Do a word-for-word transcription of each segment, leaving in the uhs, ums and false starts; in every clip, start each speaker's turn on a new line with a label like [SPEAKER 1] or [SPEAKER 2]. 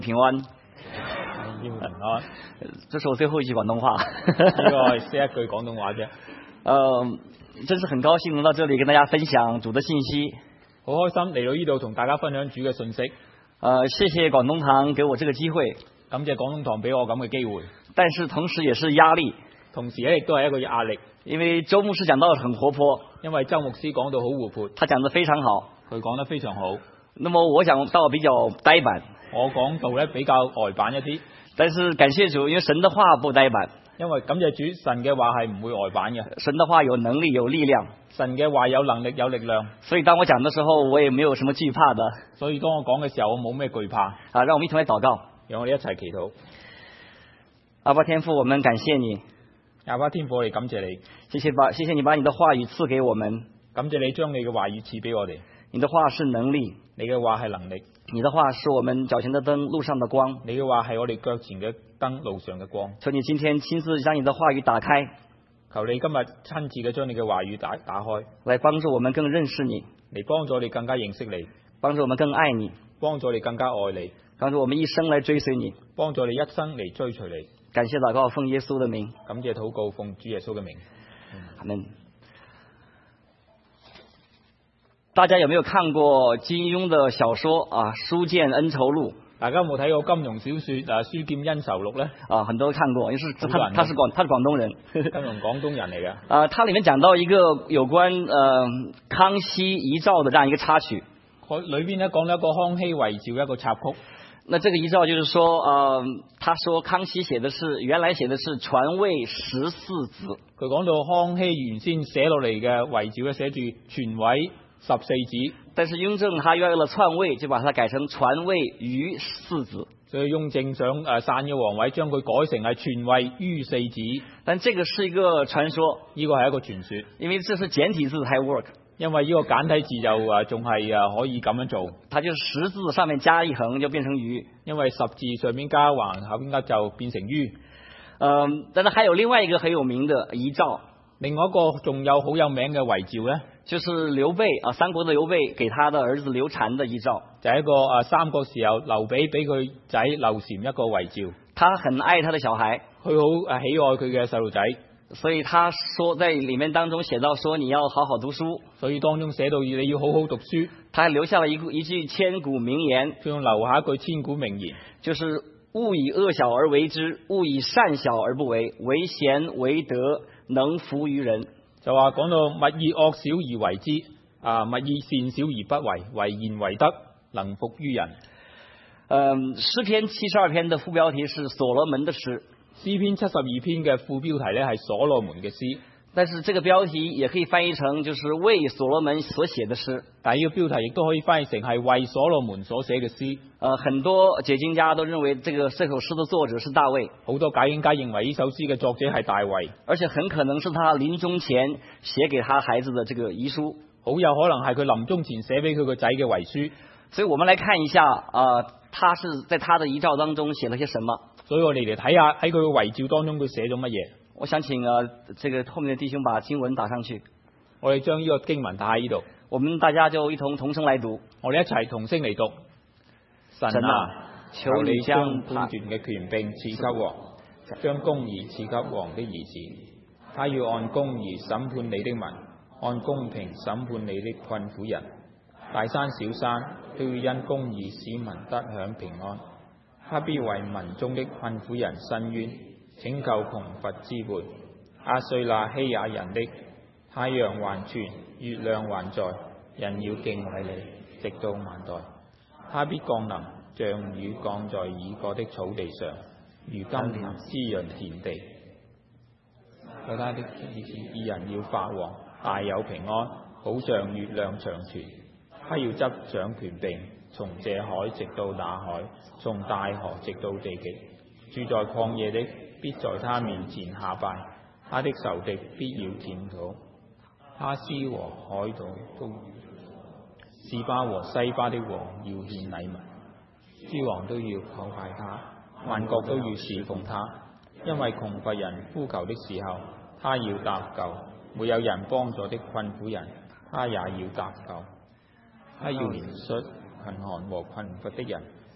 [SPEAKER 1] 平安，
[SPEAKER 2] 要平安。
[SPEAKER 1] 这是我最后一句廣東話。
[SPEAKER 2] 呢個係識一句廣東話啫。
[SPEAKER 1] 呃，真是很高興能到這裡跟大家分享主的信息。
[SPEAKER 2] 好開心嚟到呢度同大家分享主嘅信息。
[SPEAKER 1] 呃，謝謝廣東堂給我這個機會。
[SPEAKER 2] 感謝廣東堂俾我咁嘅機會。
[SPEAKER 1] 但是同時也是壓力。
[SPEAKER 2] 同時咧亦都係一個壓力。
[SPEAKER 1] 因為周牧師講到很活潑。
[SPEAKER 2] 因為周牧師講到好活潑。
[SPEAKER 1] 他講得非常好。
[SPEAKER 2] 佢講得非常好。
[SPEAKER 1] 那麼我講到比較呆板。
[SPEAKER 2] 我講到咧比較呆板一啲。
[SPEAKER 1] 但是感謝主，因為神的話不呆板。
[SPEAKER 2] 因為感謝主，神嘅話係唔會呆板嘅。
[SPEAKER 1] 神的話有能力有力量。
[SPEAKER 2] 神嘅話有能力有力量。
[SPEAKER 1] 所以當我講的時候，我也沒有什麼懼怕的。
[SPEAKER 2] 所以當我講嘅時候，我冇咩懼怕。
[SPEAKER 1] 啊，讓我們一同來禱告。
[SPEAKER 2] 讓我哋一齊祈禱。
[SPEAKER 1] 阿爸天父，我們感謝你。
[SPEAKER 2] 阿爸天父，我哋感謝你。
[SPEAKER 1] 謝謝把，謝謝你把你的話語賜給我們。
[SPEAKER 2] 感謝你將你嘅話語賜俾我哋。
[SPEAKER 1] 你的話是能力，
[SPEAKER 2] 你嘅話係能力。
[SPEAKER 1] 你的話是我們腳前的燈，路上的光。
[SPEAKER 2] 你嘅話係我哋腳前嘅燈，路上嘅光。
[SPEAKER 1] 求你今天親自將你的話語打開。
[SPEAKER 2] 求你今日親自嘅將你嘅話語打打開，
[SPEAKER 1] 來幫助我們更認識你，
[SPEAKER 2] 嚟幫助你更加認識你，
[SPEAKER 1] 幫助我們更愛你，
[SPEAKER 2] 幫助你更加愛你，
[SPEAKER 1] 幫助我們一生來追隨你，
[SPEAKER 2] 幫助你一生嚟追隨你。
[SPEAKER 1] 感謝禱告，奉耶穌的名。
[SPEAKER 2] 感謝禱告，奉主耶穌嘅名。
[SPEAKER 1] 阿門。大家有沒有看過金庸的小說啊？書劍恩仇錄。
[SPEAKER 2] 大家有冇睇過金庸小說啊？書劍恩仇錄呢？
[SPEAKER 1] 啊，很多都看過，因為是他他是廣他是廣東人。
[SPEAKER 2] 金庸廣東人嚟嘅。
[SPEAKER 1] 啊，他裏面講到一個有關呃康熙遺詔的這樣一個插曲。
[SPEAKER 2] 佢裏邊咧講咗一個康熙遺詔一個插曲。
[SPEAKER 1] 那這個遺詔就是說，呃，他說康熙寫的是原來寫的是傳位十四子。
[SPEAKER 2] 佢講到康熙原先寫落嚟嘅遺詔咧，寫住傳位十四子，但是雍正他為了篡位，就把它改成傳位於四子。所以雍正想誒篡嘅皇位，將佢改成係傳位於四子。但這個是一個傳說，呢個係一個傳說，因為這是簡體字才 work。因為呢個簡體字就誒仲係誒可以咁樣做。它就是十字上面加一橫就變成於，因為十字上面加橫，後邊加就變成於。嗯，但係還有另外一個很有名的遺詔。另外一個仲有好有名嘅遺詔呢，就是劉備啊，三國的劉備給他的兒子劉禪的遺詔，就係一個啊三國時候劉備俾佢仔劉禪一個遺詔。他很愛他的小孩，佢好誒喜愛佢嘅細路仔，所以他說在裏面當中寫到說你要好好讀書，所以當中寫到你要好好讀書。他還留下了一一句千古名言，仲留下一句千古名言，就是勿以惡小而為之，勿以善小而不為，為賢為德，能服於人。就話講到勿以惡小而為之，啊勿以善小而不為，為賢為德，能服於人。嗯，詩篇七十二篇的副標題是所羅門的詩。詩篇七十二篇嘅副標題呢係所羅門嘅詩，但是這個標題也可以翻譯成就是為所羅門所寫的詩。但係呢個標題亦都可以翻譯成係為所羅門所寫嘅詩。呃，很多解經家都認為這個這首詩的作者是大衛，好多解經家認為呢首詩嘅作者係大衛，而且很可能是他臨終前寫給他孩子的這個遺書，好有可能係佢臨終前寫俾佢個仔嘅遺書。所以我們來看一下，呃，他是在他的遺詔當中寫了些什麼。所以我哋嚟睇下喺佢嘅遺詔當中佢寫咗乜嘢。我想請啊，這個後面的弟兄把經文打上去。我哋將呢個經文打喺呢度，我們大家就一同同聲來讀。我哋一齊同聲嚟讀。神啊，求你將判斷嘅權柄賜給王，將公義賜給王的兒子。他要按公義審判你的民，按公平審判你的困苦人。大山小山都要因公義使民得享平安。他必為民中的困苦人伸冤，拯救窮乏之輩。壓碎那欺壓人的。太陽還存，月亮還在，人要敬畏你，直到萬代。他必降臨，像雨降在已過的草地上，如甘霖滋潤田地。有他的意思，義人要發旺，大有平安，好像月亮長存。他要執掌權柄，從這海直到那海，從大河直到地極。住在曠野的必在他面前下拜，他的仇敵必要踐土。哈斯和海島都示巴和西巴的王要獻禮物，諸王都要叩拜他，萬國都要侍奉他。因為窮乏人呼求的時候，他要搭救；沒有人幫助的困苦人，他也要搭救。他要憐恤貧寒和困乏的人，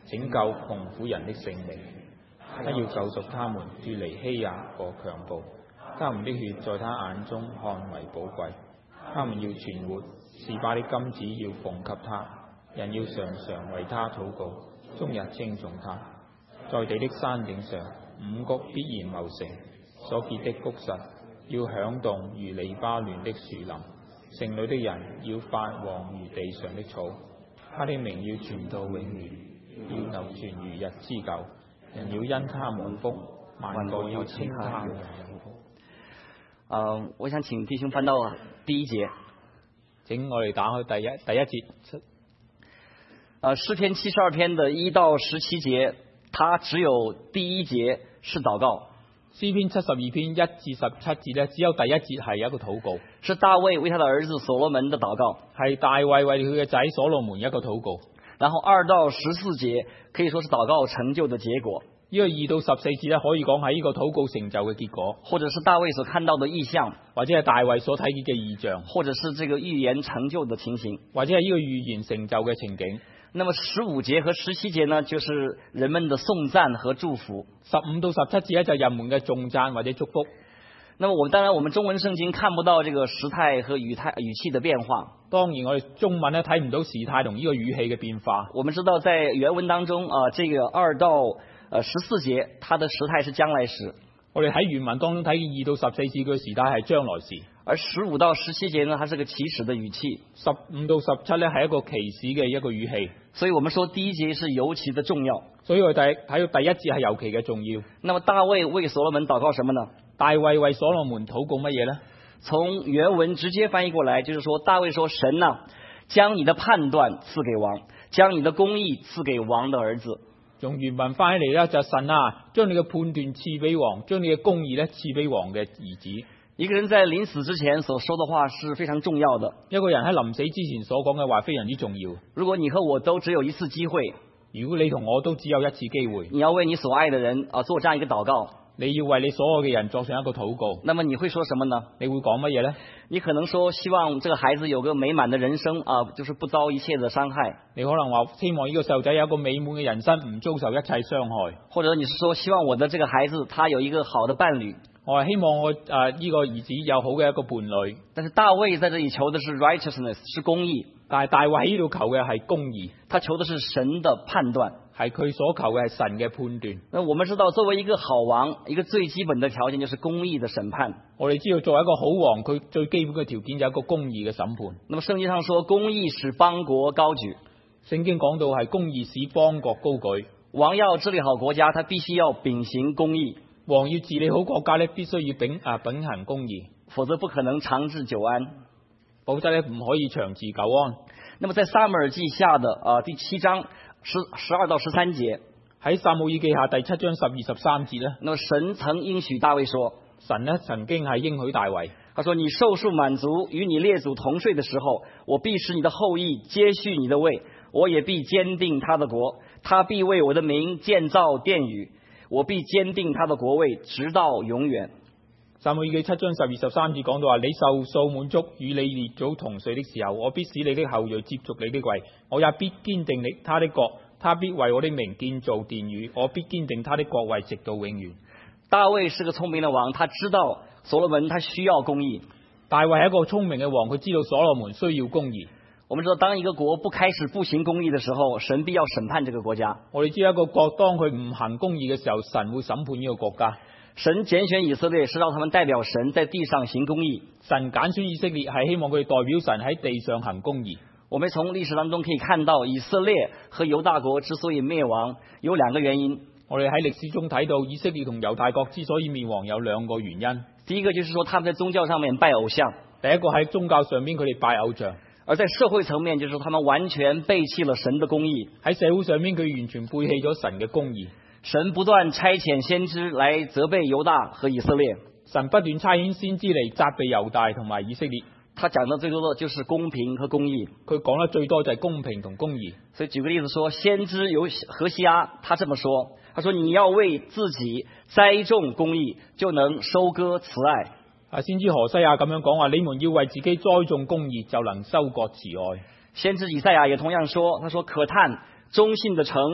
[SPEAKER 2] 拯救窮苦人的性命。他要救贖他們脫離欺壓和強暴，他們的血在他眼中看為寶貴。他們要存活，示巴的金子要奉給他，人要常常為他禱告，終日稱頌他。在地的山頂上，五穀必然茂盛，所結的穀實要響動如利巴嫩的樹林，城裏的人要發旺如地上的草。他的名要傳到永遠，要流傳如日之久。人要因他蒙福，萬國要稱他為有福。
[SPEAKER 1] 呃，我想請弟兄翻到第一節，
[SPEAKER 2] 請我哋打開第一第一節。
[SPEAKER 1] 呃，詩篇七十二篇的一到十七節，它只有第一節是禱告。
[SPEAKER 2] 詩篇七十二篇一至十七節呢，只有第一節係一個禱告，
[SPEAKER 1] 是大衛為他的兒子所羅門的禱告，
[SPEAKER 2] 係大衛為佢嘅仔所羅門一個禱告。
[SPEAKER 1] 然後二到十四節可以說是禱告成就的結果。
[SPEAKER 2] 呢個二到十四節咧，可以講係呢個禱告成就嘅結果，
[SPEAKER 1] 或者是大衛所看到的異象，
[SPEAKER 2] 或者係大衛所睇見嘅異象，
[SPEAKER 1] 或者是這個預言成就的情形，
[SPEAKER 2] 或者係呢個預言成就嘅情景。
[SPEAKER 1] 那麼十五節和十七節呢，就是人們的頌讚和祝福。
[SPEAKER 2] 十五到十七節咧就係人們嘅頌讚或者祝福。
[SPEAKER 1] 那麼我們當然我們中文聖經看不到這個時態和語態語氣的變化。
[SPEAKER 2] 當然我哋中文咧睇唔到時態同呢個語氣嘅變化。
[SPEAKER 1] 我們知道在原文當中啊、呃，這個二到呃十四節，它的時態是將來時。
[SPEAKER 2] 我哋喺原文當中睇見二到十四節嘅時態係將來時。
[SPEAKER 1] 而十五到十七節呢，它是個祈使的語氣。
[SPEAKER 2] 十五到十七咧係一個祈使嘅一個語氣。
[SPEAKER 1] 所以我們說第一節是尤其的重要。
[SPEAKER 2] 所以我哋睇到第一節係尤其嘅重要。
[SPEAKER 1] 那麼大衛為所羅門禱告什麼呢？
[SPEAKER 2] 大衛為所羅門禱告乜嘢呢？
[SPEAKER 1] 從原文直接翻譯過來，就是說大衛說：神啊，將你的判斷賜給王，將你的公義賜給王的兒子。
[SPEAKER 2] 用原文翻起嚟咧，就神啊，將你嘅判斷賜俾王，將你嘅公義咧賜俾王嘅兒子。
[SPEAKER 1] 一個人在臨死之前所說的話是非常重要的。
[SPEAKER 2] 一個人喺臨死之前所講嘅話非常之重要。
[SPEAKER 1] 如果你和我都只有一次機會，
[SPEAKER 2] 如果你同我都只有一次機會，
[SPEAKER 1] 你要為你所愛的人啊做這樣一個禱告，
[SPEAKER 2] 你要為你所有嘅人作上一個禱告，
[SPEAKER 1] 那麼你會說什麼呢？
[SPEAKER 2] 你會講乜嘢呢？
[SPEAKER 1] 你可能說希望這個孩子有個美滿的人生啊，就是不遭一切的傷害。
[SPEAKER 2] 你可能話希望呢個細路仔有一個美滿嘅人生，唔遭受一切傷害。
[SPEAKER 1] 或者你是說希望我的這個孩子他有一個好的伴侶。
[SPEAKER 2] 我係希望我誒呢、呃這個兒子有好嘅一個伴侶。
[SPEAKER 1] 但是大衛在這裏求的是 righteousness， 是公義。
[SPEAKER 2] 但係大衛喺呢度求嘅係公義，
[SPEAKER 1] 他求的是神的判斷，
[SPEAKER 2] 係佢所求嘅係神嘅判斷。
[SPEAKER 1] 那我們知道，作為一個好王，一個最基本的條件就是公義的審判。
[SPEAKER 2] 我哋知道，作為一個好王，佢最基本嘅條件就係一個公義嘅審判。
[SPEAKER 1] 那麼聖經上說，公義使邦國高舉。
[SPEAKER 2] 聖經講到係公義使邦國高舉。
[SPEAKER 1] 王要治理好國家，他必須要秉行公義。
[SPEAKER 2] 王要治理好國家咧，必須要秉啊秉行公義，
[SPEAKER 1] 否則不可能長治久安。
[SPEAKER 2] 否則咧唔可以長治久安。
[SPEAKER 1] 那麼在撒母耳記下的啊、呃、第七章十十二到十三節，
[SPEAKER 2] 喺撒母耳記下第七章十二十三節咧，
[SPEAKER 1] 那麼神曾應許大衛說，
[SPEAKER 2] 神咧曾經係應許大衛，
[SPEAKER 1] 他說你壽數滿足，與你列祖同睡的時候，我必使你的後裔接續你的位，我也必堅定他的國，他必為我的名建造殿宇，我必堅定他的國位，直到永遠。
[SPEAKER 2] 撒母耳記七章十二十三節講到話，你壽數滿足，與你列祖同睡的時候，我必使你的後裔接續你的位，我也必堅定你他的國，他必為我的名建造殿宇，我必堅定他的國位，直到永遠。
[SPEAKER 1] 大衛是個聰明的王，他知道所羅門他需要公義。
[SPEAKER 2] 大衛係一個聰明嘅王，佢知道所羅門需要公義。
[SPEAKER 1] 我們知道，當一個國不開始不行公義的時候，神必要審判這個國家。
[SPEAKER 2] 我哋知道一個國當佢唔行公義嘅時候，神會審判呢個國家。
[SPEAKER 1] 神揀選以色列是讓他們代表神在地上行公義。
[SPEAKER 2] 神揀選以色列係希望佢哋代表神喺地上行公義。
[SPEAKER 1] 我們從歷史當中可以看到，以色列和猶大國之所以滅亡，有兩個原因。
[SPEAKER 2] 我哋喺歷史中睇到以色列同猶大國之所以滅亡有兩個原因。
[SPEAKER 1] 第一個就是說，他們在宗教上面拜偶像。
[SPEAKER 2] 第一個喺宗教上面佢哋拜偶像。
[SPEAKER 1] 而在社會層面，就是說他們完全背棄了神的公義。
[SPEAKER 2] 喺社會上面佢完全背棄咗神嘅公義。
[SPEAKER 1] 神不斷差遣先知來責備猶大和以色列。
[SPEAKER 2] 神不斷差遣先知嚟責備猶大同埋以色列。
[SPEAKER 1] 他講的最多的就是公平和公義。
[SPEAKER 2] 佢講得最多就係公平同公義。
[SPEAKER 1] 所以舉個例子說，先知由何西阿他這麼說，他說你要為自己栽種公義，就能收割慈愛。
[SPEAKER 2] 啊，先知何西阿咁樣講話，你們要為自己栽種公義，就能收割慈愛。
[SPEAKER 1] 先知以賽亞也同樣說，他說可嘆忠信的城，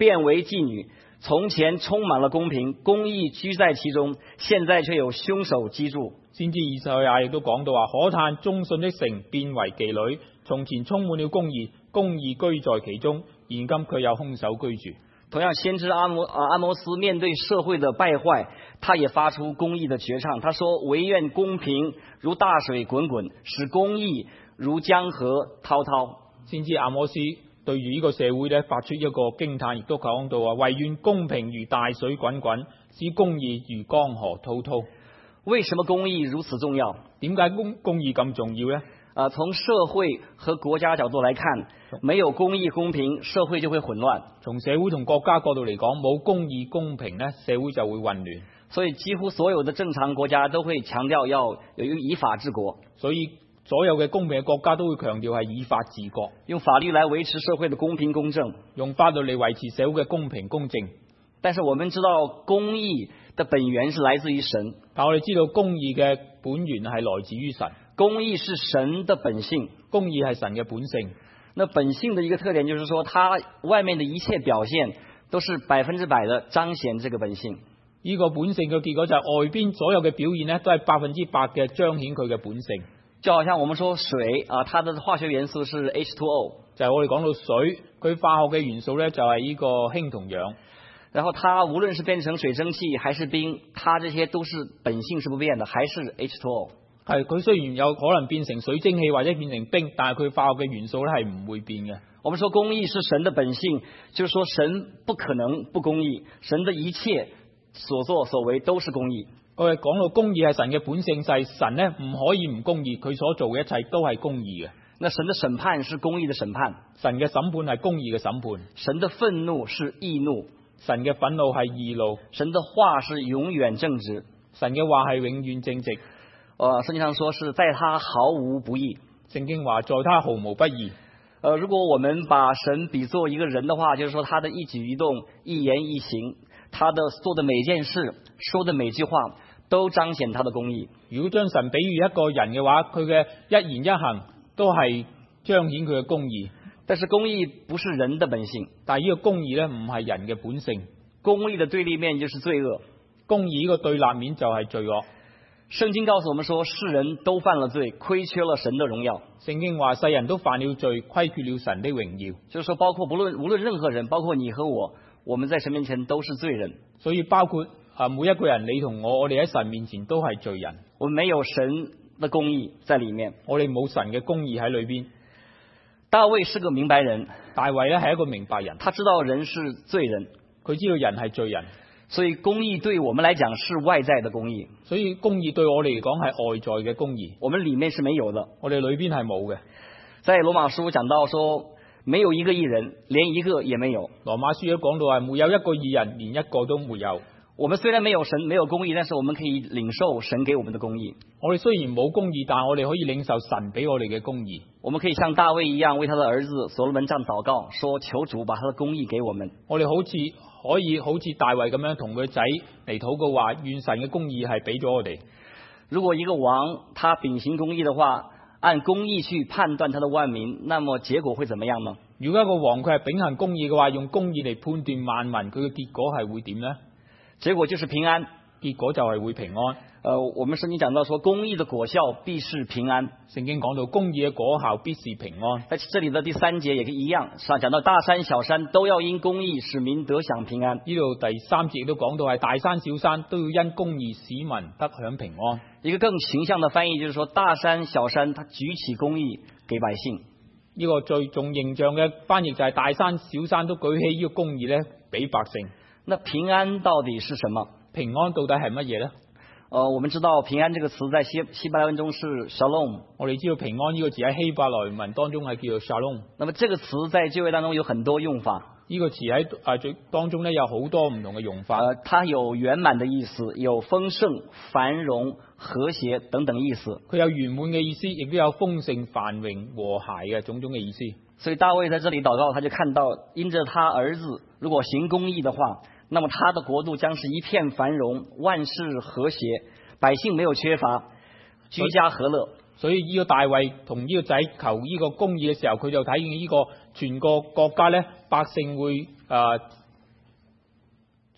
[SPEAKER 1] 变为妓女。從前充滿了公平，公義居在其中，現在卻有兇手居住。
[SPEAKER 2] 先知以賽亞亦都講到話，可嘆忠信的城變為妓女，從前充滿了公義，公義居在其中，現今卻有兇手居住。
[SPEAKER 1] 同樣，先知阿摩阿摩斯面對社會的敗壞，他也發出公義的絕唱。他說：惟願公平如大水滾滾，使公義如江河滔滔。
[SPEAKER 2] 先知阿摩斯對住呢個社會咧，發出一個驚嘆，亦都講到話：惟願公平如大水滾滾，使公義如江河滔滔。
[SPEAKER 1] 為什麼公義如此重要？
[SPEAKER 2] 點解公公義咁重要呢？
[SPEAKER 1] 啊，從社會和國家角度來看，沒有公義公平，社會就會混亂。
[SPEAKER 2] 從社會同國家角度嚟講，冇公義公平呢，社會就會混亂。
[SPEAKER 1] 所以幾乎所有的正常國家都會強調要有一個以法治國。
[SPEAKER 2] 所以所有嘅公平嘅國家都會強調係以法治國，
[SPEAKER 1] 用法律來維持社會的公平公正，
[SPEAKER 2] 用法律嚟維持社會嘅公平公正。
[SPEAKER 1] 但是我們知道公義的本源是來自於神，
[SPEAKER 2] 但我哋知道公義嘅本源係來自於神。
[SPEAKER 1] 公義是神的本性，
[SPEAKER 2] 公義係神嘅本性。
[SPEAKER 1] 那本性的一個特點就是說，它外面的一切表現都是百分之百的彰顯這個本性。
[SPEAKER 2] 呢個本性嘅結果就係外邊所有嘅表現呢，都係百分之百嘅彰顯佢嘅本性。
[SPEAKER 1] 就好像我們說水啊，它的化學元素是 H 二 O，
[SPEAKER 2] 就係我哋講到水，佢化學嘅元素呢，就係呢個氫同氧。
[SPEAKER 1] 然後它無論是變成水蒸氣還是冰，它這些都是本性是不變的，還是 H 二 O。
[SPEAKER 2] 係，佢雖然有可能變成水蒸氣或者變成冰，但係佢化學嘅元素咧係唔會變嘅。
[SPEAKER 1] 我們說公義是神的本性，就是說神不可能不公義，神的一切所作所為都是公義。
[SPEAKER 2] 我哋講到公義係神嘅本性，就係神呢唔可以唔公義，佢所做嘅一切都係公義嘅。
[SPEAKER 1] 那神的審判是公義的審判，
[SPEAKER 2] 神嘅審判係公義嘅審判。
[SPEAKER 1] 神的憤怒是義怒，
[SPEAKER 2] 神嘅憤怒係義怒。
[SPEAKER 1] 神的話是永遠正直，
[SPEAKER 2] 神嘅話係永遠正直。
[SPEAKER 1] 呃，聖經上說是在他毫無不義。
[SPEAKER 2] 聖經話在他毫無不義。
[SPEAKER 1] 呃，如果我們把神比作一個人的話，就是說他的一舉一動、一言一行，他的做的每件事、說的每句話，都彰顯他的公義。
[SPEAKER 2] 如果將神比喻一個人嘅話，佢嘅一言一行都係彰顯佢嘅公義。
[SPEAKER 1] 但是公義不是人的本性，
[SPEAKER 2] 但係呢個公義呢唔係人嘅本性。
[SPEAKER 1] 公義的對立面就是罪惡，
[SPEAKER 2] 公義呢個對立面就係罪惡。
[SPEAKER 1] 聖經告訴我們說，世人都犯了罪，虧缺了神的榮耀。
[SPEAKER 2] 聖經話世人都犯了罪，虧缺了神的榮耀。
[SPEAKER 1] 就是說，包括不論無論任何人，包括你和我，我們在神面前都是罪人。
[SPEAKER 2] 所以包括啊每一個人，你同我，我哋喺神面前都係罪人。
[SPEAKER 1] 我們沒有神的公義在裏面，
[SPEAKER 2] 我哋冇神嘅公義喺裏邊。
[SPEAKER 1] 大衛是個明白人，
[SPEAKER 2] 大衛咧係一個明白人，
[SPEAKER 1] 他知道人是罪人，
[SPEAKER 2] 佢知道人係罪人。
[SPEAKER 1] 所以公義對我們來講是外在的公義，
[SPEAKER 2] 所以公義對我哋嚟講係外在嘅公義，
[SPEAKER 1] 我們裏面是沒有的，
[SPEAKER 2] 我哋裏邊係冇嘅。
[SPEAKER 1] 在羅馬書講到說，沒有一個義人，連一個也沒有。
[SPEAKER 2] 羅馬書都講到係沒有一個義人，連一個都沒有。
[SPEAKER 1] 我們雖然沒有神，沒有公義，但是我們可以領受神給我們的公義。
[SPEAKER 2] 我哋雖然冇公義，但我哋可以領受神俾我哋嘅公義。
[SPEAKER 1] 我們可以像大衛一樣為他的兒子所羅門這樣禱告，說求主把他的公義給我們。
[SPEAKER 2] 我哋好似可以好似大衛咁樣同佢仔嚟禱告話，願神嘅公義係俾咗我哋。
[SPEAKER 1] 如果一個王他秉行公義的話，按公義去判斷他的萬民，那麼結果會怎麼樣呢？
[SPEAKER 2] 如果一個王佢係秉行公義嘅話，用公義嚟判斷萬民，佢嘅結果係會點呢？
[SPEAKER 1] 結果就是平安，
[SPEAKER 2] 結果就係會平安。
[SPEAKER 1] 呃，我們聖經講到說，公義的果效必是平安。
[SPEAKER 2] 聖經講到公義嘅果效必是平安。
[SPEAKER 1] 在這裏的第三節也是一樣，上講到大山小山都要因公義使民得享平安。
[SPEAKER 2] 呢度第三節亦都講到係大山小山都要因公義使民得享平安。
[SPEAKER 1] 一個更形象的翻譯就是說，大山小山他舉起公義給百姓。
[SPEAKER 2] 呢個最重形象嘅翻譯就係大山小山都舉起呢個公義咧俾百姓。
[SPEAKER 1] 那平安到底是什麼？
[SPEAKER 2] 平安到底係乜嘢呢？
[SPEAKER 1] 呃，我們知道平安這個詞在希希伯來文中是 shalom。我哋知道平安呢個字喺希伯來文當中係叫做 shalom。那麼這個詞在舊約當中有很多用法。呢個詞喺啊最當中咧有好多唔同嘅用法。呃，它有圓滿的意思，有豐盛、繁榮、和諧等等意思。佢有圓滿嘅意思，亦都有豐盛、繁榮、和諧嘅種種嘅意思。所以大衛在這裏禱告，他就看到因着他兒子如果行公義的話，那麼他的國度將是一片繁榮，萬事和諧，百姓沒有缺乏，居家和樂。所以呢個大衛同呢個仔求呢個公義嘅時候，佢就睇見呢個全個國家咧，百姓會誒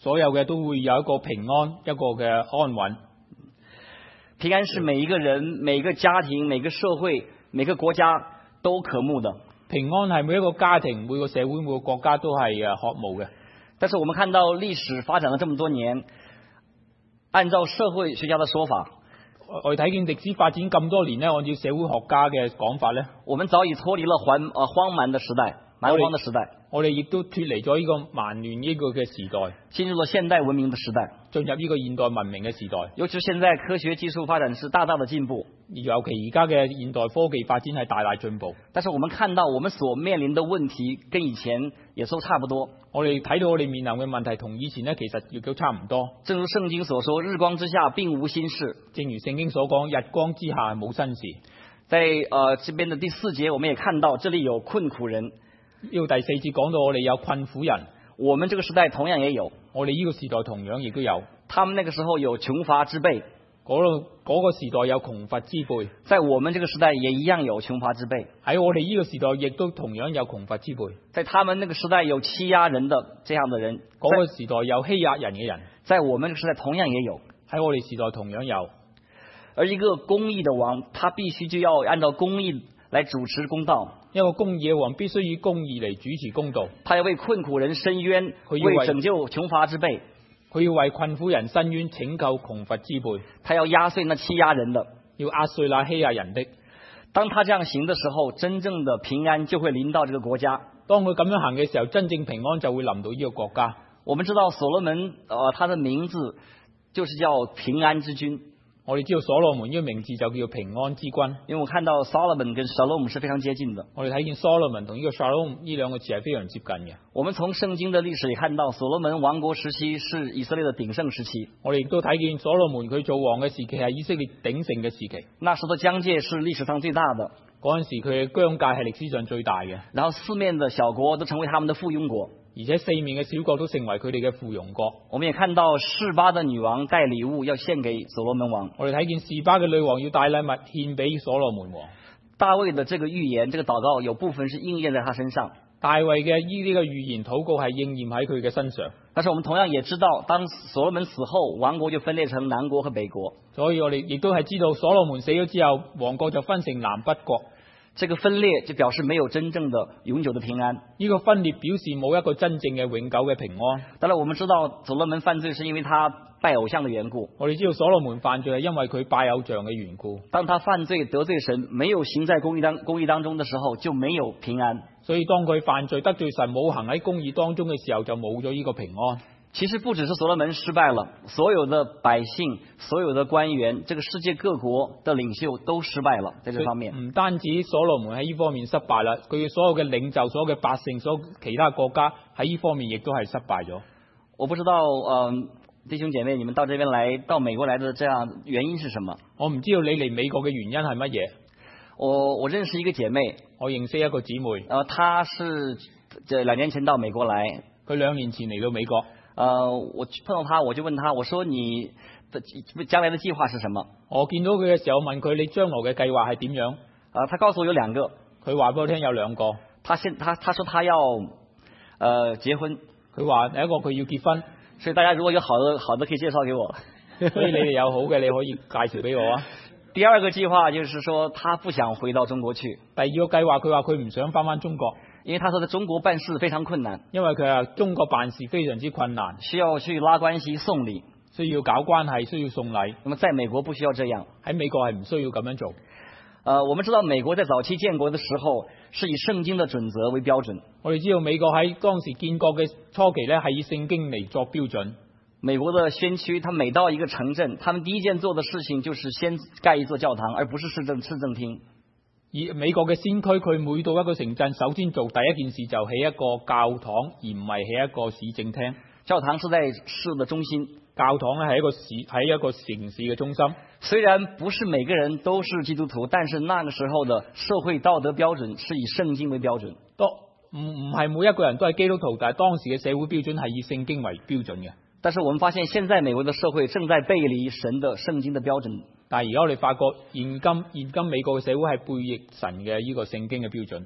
[SPEAKER 2] 所有嘅都會有一個平安，一個嘅安穩。
[SPEAKER 1] 平安是每一個人、每個家庭、每個社會、每個國家都渴慕的。
[SPEAKER 2] 平安係每一個家庭、每個社會、每個國家都係誒渴慕嘅。
[SPEAKER 1] 但是我們看到歷史發展了這麼多年，按照社會學家的說法，
[SPEAKER 2] 我哋睇見歷史發展咁多年呢，按照社會學家嘅講法呢，
[SPEAKER 1] 我們早已脫離了荒呃荒蠻的時代。蠻荒的時代，
[SPEAKER 2] 我哋亦都脫離咗呢個蠻亂呢個嘅時代，
[SPEAKER 1] 進入了現代文明的時代，
[SPEAKER 2] 進入呢個現代文明嘅時代。
[SPEAKER 1] 尤其現在科學技術發展是大大的進步，
[SPEAKER 2] 尤其而家嘅現代科技發展係大大進步。
[SPEAKER 1] 但是我們看到我們所面臨的問題跟以前也都差不多。
[SPEAKER 2] 我哋睇到我哋面臨嘅問題同以前呢，其實亦都差唔多。
[SPEAKER 1] 正如聖經所說，日光之下並無新事。
[SPEAKER 2] 正如聖經所講，日光之下冇新事。
[SPEAKER 1] 在呃這邊的第四節，我們也看到這裏有困苦人。
[SPEAKER 2] 呢個第四節講到我哋有困苦人，
[SPEAKER 1] 我們這個時代同樣也有。
[SPEAKER 2] 我哋呢個時代同樣亦都有。
[SPEAKER 1] 他們那個時候有窮乏之輩，
[SPEAKER 2] 嗰個嗰個時代有窮乏之輩。
[SPEAKER 1] 在我們這個時代也一樣有窮乏之輩。
[SPEAKER 2] 喺我哋呢個時代亦都同樣有窮乏之輩。
[SPEAKER 1] 在他們那個時代有欺壓人的這樣的人，
[SPEAKER 2] 嗰個時代有欺壓人嘅人，
[SPEAKER 1] 在我們這個時代同樣也有。
[SPEAKER 2] 喺我哋時代同樣有。
[SPEAKER 1] 而一個公義的王，他必須就要按照公義來主持公道。
[SPEAKER 2] 一個公義嘅王必須以公義嚟主持公道。
[SPEAKER 1] 他要為困苦人伸冤，為拯救窮乏之輩。
[SPEAKER 2] 佢要為困苦人伸冤，拯救窮乏之輩。
[SPEAKER 1] 他要壓碎那欺壓人的，
[SPEAKER 2] 要壓碎那欺壓人的。
[SPEAKER 1] 當他這樣行的時候，真正的平安就會臨到這個國家。
[SPEAKER 2] 當佢咁樣行嘅時候，真正平安就會臨到呢個國家。
[SPEAKER 1] 我們知道所羅門，呃，他的名字就是叫平安之君。
[SPEAKER 2] 我哋知道所羅門呢個名字就叫平安之君，
[SPEAKER 1] 因為我看到 Solomon 跟 Shalom 是非常接近的。
[SPEAKER 2] 我哋睇見 Solomon 同呢個 Shalom 呢兩個詞係非常接近嘅。
[SPEAKER 1] 我們從聖經的歷史也看到，所羅門王國時期是以色列的鼎盛時期。
[SPEAKER 2] 我哋亦都睇見所羅門佢做王嘅時期係以色列鼎盛嘅時期。
[SPEAKER 1] 那時的疆界是歷史上最大的，
[SPEAKER 2] 嗰陣時佢嘅疆界係歷史上最大嘅。
[SPEAKER 1] 然後四面的小國都成為他們的附庸國。
[SPEAKER 2] 而且四面嘅小國都成為佢哋嘅附庸國。
[SPEAKER 1] 我們也看到示巴的女王帶禮物要獻給所羅門王。
[SPEAKER 2] 我哋睇見示巴嘅女王要帶禮物獻俾所羅門王。
[SPEAKER 1] 大衛的這個預言，這個禱告有部分是應驗在他身上。
[SPEAKER 2] 大衛嘅呢呢個預言禱告係應驗喺佢嘅身上。
[SPEAKER 1] 但是我們同樣也知道，當所羅門死後，王國就分裂成南國和北國。
[SPEAKER 2] 所以我哋亦都係知道，所羅門死咗之後，王國就分成南北國。
[SPEAKER 1] 這個分裂就表示沒有真正的永久的平安。
[SPEAKER 2] 呢個分裂表示冇一個真正嘅永久嘅平安。
[SPEAKER 1] 當然我們知道所羅門犯罪是因為他拜偶像的緣故。
[SPEAKER 2] 我哋知道所羅門犯罪係因為佢拜偶像嘅緣故。
[SPEAKER 1] 當他犯罪得罪神，沒有行在公義當公義當中的時候，就沒有平安。
[SPEAKER 2] 所以當佢犯罪得罪神，冇行喺公義當中嘅時候，就冇咗呢個平安。
[SPEAKER 1] 其實不只是所羅門失敗了，所有的百姓、所有的官員，這個世界各國的領袖都失敗了，在這方面。
[SPEAKER 2] 唔單止所羅門喺呢方面失敗啦，佢所有嘅領袖、所有嘅百姓、所有其他國家喺呢方面亦都係失敗咗。
[SPEAKER 1] 我不知道，嗯、呃，弟兄姐妹，你們到這邊來，到美國來的這樣原因是什麼？
[SPEAKER 2] 我唔知道你嚟美國嘅原因係乜嘢。
[SPEAKER 1] 我我認識一個姐妹，
[SPEAKER 2] 我認識一個姊妹，
[SPEAKER 1] 呃，她是這兩年前到美國來，
[SPEAKER 2] 佢兩年前嚟到美國。
[SPEAKER 1] 呃，我碰到他，我就問他，我說你的將來的計劃是什麼？
[SPEAKER 2] 我見到佢嘅時候問佢，你將來嘅計劃係點樣？
[SPEAKER 1] 啊、呃，他告訴我有兩個。佢
[SPEAKER 2] 話俾我聽有兩個。
[SPEAKER 1] 他現他他說他要，呃，結婚。
[SPEAKER 2] 佢話第一個佢要結婚。
[SPEAKER 1] 所以大家如果有好的好的可以介紹給我。
[SPEAKER 2] 所以你哋有好嘅你可以介紹俾我啊。
[SPEAKER 1] 第二個計劃就是說他不想回到中國去。
[SPEAKER 2] 第二個計劃佢話佢唔想翻翻中國。
[SPEAKER 1] 因為他說在中國辦事非常困難，
[SPEAKER 2] 因為佢話中國辦事非常之困難，
[SPEAKER 1] 需要去拉關係送禮，
[SPEAKER 2] 需要搞關係，需要送禮。
[SPEAKER 1] 那麼在美國不需要這樣，
[SPEAKER 2] 喺美國係唔需要咁樣做。
[SPEAKER 1] 呃，我們知道美國在早期建國的時候是以聖經的準則為標準。
[SPEAKER 2] 我哋知道美國喺當時建國嘅初期呢，係以聖經嚟作標準。
[SPEAKER 1] 美國的先驅，他每到一個城鎮，他們第一件做的事情就是先蓋一座教堂，而不是市政市政廳。
[SPEAKER 2] 而美國嘅先驅，佢每到一個城鎮，首先做第一件事就起一個教堂，而唔係起一個市政廳。
[SPEAKER 1] 教堂是在市的中心，
[SPEAKER 2] 教堂咧係一個市，喺一個城市嘅中心。
[SPEAKER 1] 雖然不是每個人都是基督徒，但是那個時候的社會道德標準是以聖經為標準。
[SPEAKER 2] 都唔唔係每一個人都係基督徒，但係當時嘅社會標準係以聖經為標準嘅。
[SPEAKER 1] 但是我們發現，現在美國的社會正在背離神的聖經的標準。
[SPEAKER 2] 但係而家我哋發覺，現今現今美國嘅社會係背逆神嘅呢個聖經嘅標準。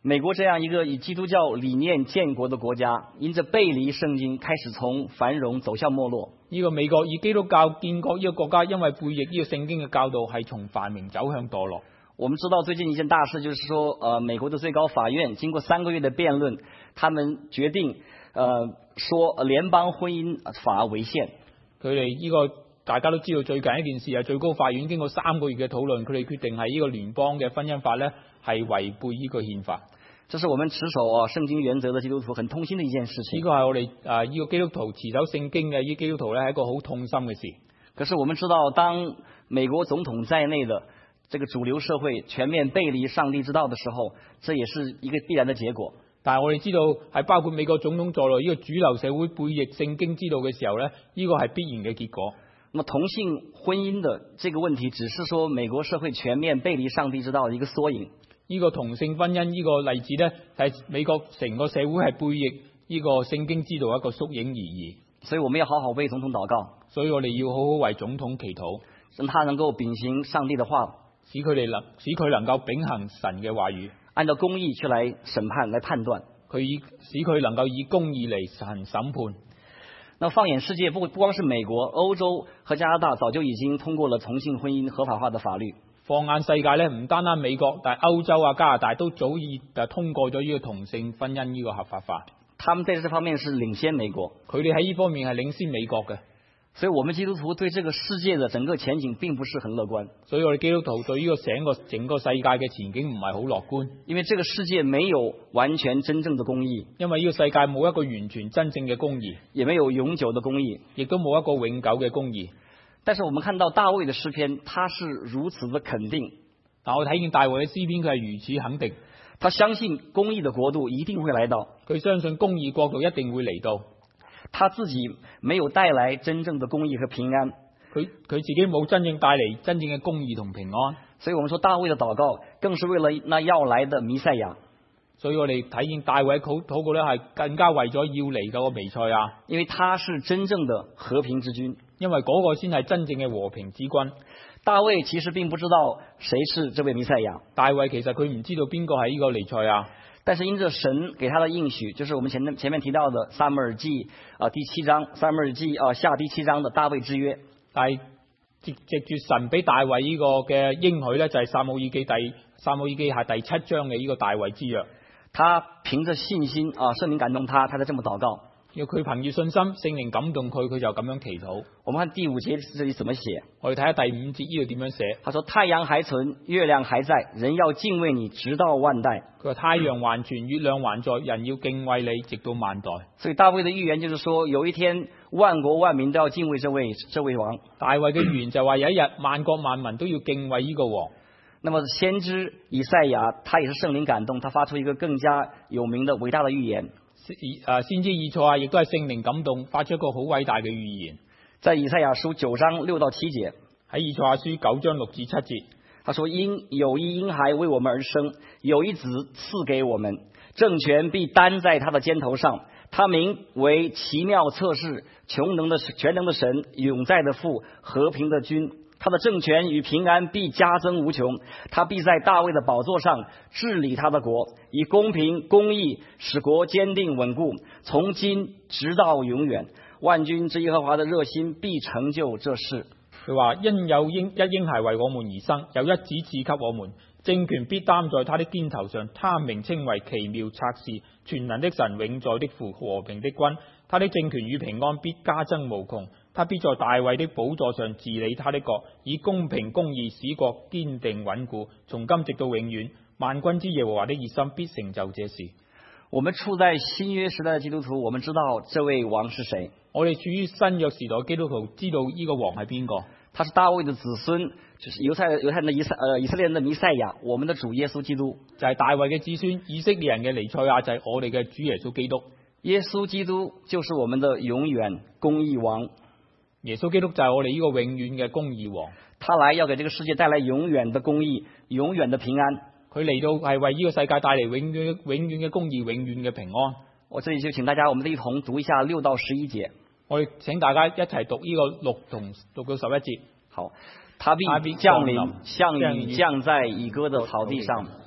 [SPEAKER 1] 美國這樣一個以基督教理念建國的國家，因着背離聖經，開始從繁榮走向沒落。
[SPEAKER 2] 呢個美國以基督教建國呢個國家，因為背逆呢個聖經嘅教導，係從繁榮走向墮落。
[SPEAKER 1] 我們知道最近一件大事，就是說，呃，美國的最高法院經過三個月的辯論，他們決定，呃，說聯邦婚姻法違憲。
[SPEAKER 2] 佢哋呢個大家都知道，最近一件事係最高法院經過三個月嘅討論，佢哋決定係呢個聯邦嘅婚姻法呢係違背呢個憲法。
[SPEAKER 1] 這是我們持守啊聖經原則的基督徒很痛心的一件事情。
[SPEAKER 2] 呢個係我哋啊呢個基督徒持守聖經嘅呢基督徒呢係一個好痛心嘅事。
[SPEAKER 1] 可是我們知道，當美國總統在內的這個主流社會全面背離上帝之道的時候，這也是一個必然的結果。
[SPEAKER 2] 但係我哋知道係包括美國總統在內呢個主流社會背逆聖經之道嘅時候呢，呢個係必然嘅結果。
[SPEAKER 1] 那麼同性婚姻的這個問題，只是說美國社會全面背離上帝之道的一個縮影。
[SPEAKER 2] 呢個同性婚姻呢個例子呢，係美國成個社會係背逆呢個聖經之道一個縮影而已。
[SPEAKER 1] 所以我們要好好為總統禱告。
[SPEAKER 2] 所以我哋要好好為總統祈禱，
[SPEAKER 1] 讓他能夠秉行上帝的話，
[SPEAKER 2] 使佢哋能使佢能夠秉行神嘅話語，
[SPEAKER 1] 按照公義去來審判來判斷。
[SPEAKER 2] 佢以使佢能夠以公義嚟行審判。
[SPEAKER 1] 那放眼世界，不不光是美國，歐洲和加拿大早就已經通過了同性婚姻合法化的法律。
[SPEAKER 2] 放眼世界咧，唔單單美國，但係歐洲啊、加拿大都早已誒通過咗呢個同性婚姻呢個合法化。
[SPEAKER 1] 他們在這方面是領先美國，
[SPEAKER 2] 佢哋喺呢方面係領先美國嘅。
[SPEAKER 1] 所以，我們基督徒對這個世界的整個前景並不是很樂觀。
[SPEAKER 2] 所以我哋基督徒對呢個整個整個世界嘅前景唔係好樂觀，
[SPEAKER 1] 因為這個世界沒有完全真正的公義，
[SPEAKER 2] 因為呢個世界冇一個完全真正嘅公義，
[SPEAKER 1] 也沒有永久的公義，
[SPEAKER 2] 亦都冇一個永久嘅公義。
[SPEAKER 1] 但是我們看到大衛的詩篇，他是如此的肯定。
[SPEAKER 2] 但我睇見大衛嘅詩篇，佢係如此肯定，
[SPEAKER 1] 他相信公義的國度一定會來到，
[SPEAKER 2] 佢相信公義國度一定會嚟到。
[SPEAKER 1] 他自己沒有帶來真正的公義和平安，
[SPEAKER 2] 佢佢自己冇真正帶嚟真正嘅公義同平安。
[SPEAKER 1] 所以我們說大衛的禱告更是為了那要來的彌賽亞。
[SPEAKER 2] 所以我哋睇見大衛禱禱告咧，係更加為咗要嚟嗰個彌賽亞，
[SPEAKER 1] 因為他是真正的和平之君，
[SPEAKER 2] 因為嗰個先係真正嘅和平之君。
[SPEAKER 1] 大衛其實並不知道誰是這位彌賽亞，
[SPEAKER 2] 大衛其實佢唔知道邊個係呢個彌賽亞，
[SPEAKER 1] 但是因着神給他的應許，就是我們前面前面提到的撒母耳記啊第七章，撒母耳記啊下第七章的大衛之約。
[SPEAKER 2] 但係藉藉住神俾大衛呢個嘅應許咧，就係撒母耳記第撒母耳記下第七章嘅呢個大衛之約。
[SPEAKER 1] 他憑着信心啊，聖靈感動他，他才這麼禱告。
[SPEAKER 2] 要佢憑住信心，聖靈感動佢，佢就咁樣祈禱。
[SPEAKER 1] 我們看第五節這裡怎麼寫？
[SPEAKER 2] 我哋睇下第五節呢度點樣寫。
[SPEAKER 1] 他說：太陽還存，月亮還在，人要敬畏你，直到萬代。
[SPEAKER 2] 佢話太陽還存，月亮還在，人要敬畏你，直到萬代。
[SPEAKER 1] 所以大衛的預言就是說，有一天萬國萬民都要敬畏這位這位王。
[SPEAKER 2] 大衛嘅預言就話有一日萬國萬民都要敬畏呢個王。
[SPEAKER 1] 那麼先知以賽亞，他也是聖靈感動，他發出一個更加有名的偉大的預言。
[SPEAKER 2] 誒，先知以賽亞亦都係聖靈感動，發出一個好偉大嘅預言。
[SPEAKER 1] 在以賽亞書九章六到七節，
[SPEAKER 2] 喺以賽亞書九章六至七節，
[SPEAKER 1] 他說：因有一嬰孩為我們而生，有一子賜給我們，政權必擔在他的肩頭上，他名為奇妙策士，窮能的全能的神，永在的父，和平的君。他的政權與平安必加增無窮，他必在大衛的寶座上治理他的國，以公平公義使國堅定穩固，從今直到永遠。萬軍之耶和華的熱心必成就這事。
[SPEAKER 2] 佢話：因有嬰一嬰孩為我們而生，有一子賜給我們，政權必擔在他的肩頭上，他名稱為奇妙策士，全能的神，永在的父，和平的君。他的政權與平安必加增無窮，他必在大衛的寶座上治理他的國，以公平公義使國堅定穩固，從今直到永遠。萬軍之耶和華的熱心必成就這事。
[SPEAKER 1] 我們處在新約時代的基督徒，我們知道這位王是誰。
[SPEAKER 2] 我哋處於新約時代基督徒，知道呢個王係邊個？
[SPEAKER 1] 他是大衛的子孫，就是猶太猶太人的以色呃以色列人的彌賽亞，我們的主耶穌基督，
[SPEAKER 2] 就係大衛嘅子孫，以色列人嘅彌賽亞，就係我哋嘅主耶穌基督。
[SPEAKER 1] 耶穌基督就是我們的永遠公義王。
[SPEAKER 2] 耶穌基督就係我哋呢個永遠嘅公義王。
[SPEAKER 1] 他來要給這個世界帶來永遠的公義，永遠的平安。
[SPEAKER 2] 佢嚟到係為呢個世界帶嚟永遠永遠嘅公義，永遠嘅平安。
[SPEAKER 1] 我這裡就請大家，我們一同讀一下六到十一節。
[SPEAKER 2] 我哋請大家一齊讀呢個六同讀到十一節。
[SPEAKER 1] 好，他必降臨，像雨降在已割的草地上，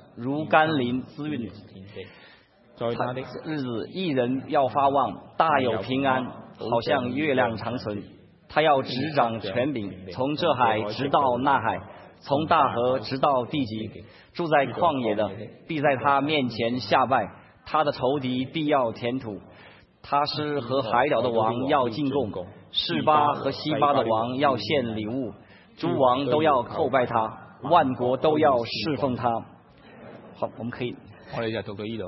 [SPEAKER 1] 如甘霖滋潤田地。
[SPEAKER 2] 在他的
[SPEAKER 1] 日子，義人要發旺，大有平安，好像月亮長存。他要執掌權柄，從這海直到那海，從大河直到地極。住在曠野的，必在他面前下拜，他的仇敵必要填土。他是和海島的王要進貢，示巴和西巴的王要獻禮物，諸王都要叩拜他，萬國都要侍奉他。好，我們可以，
[SPEAKER 2] 我哋就讀到呢度。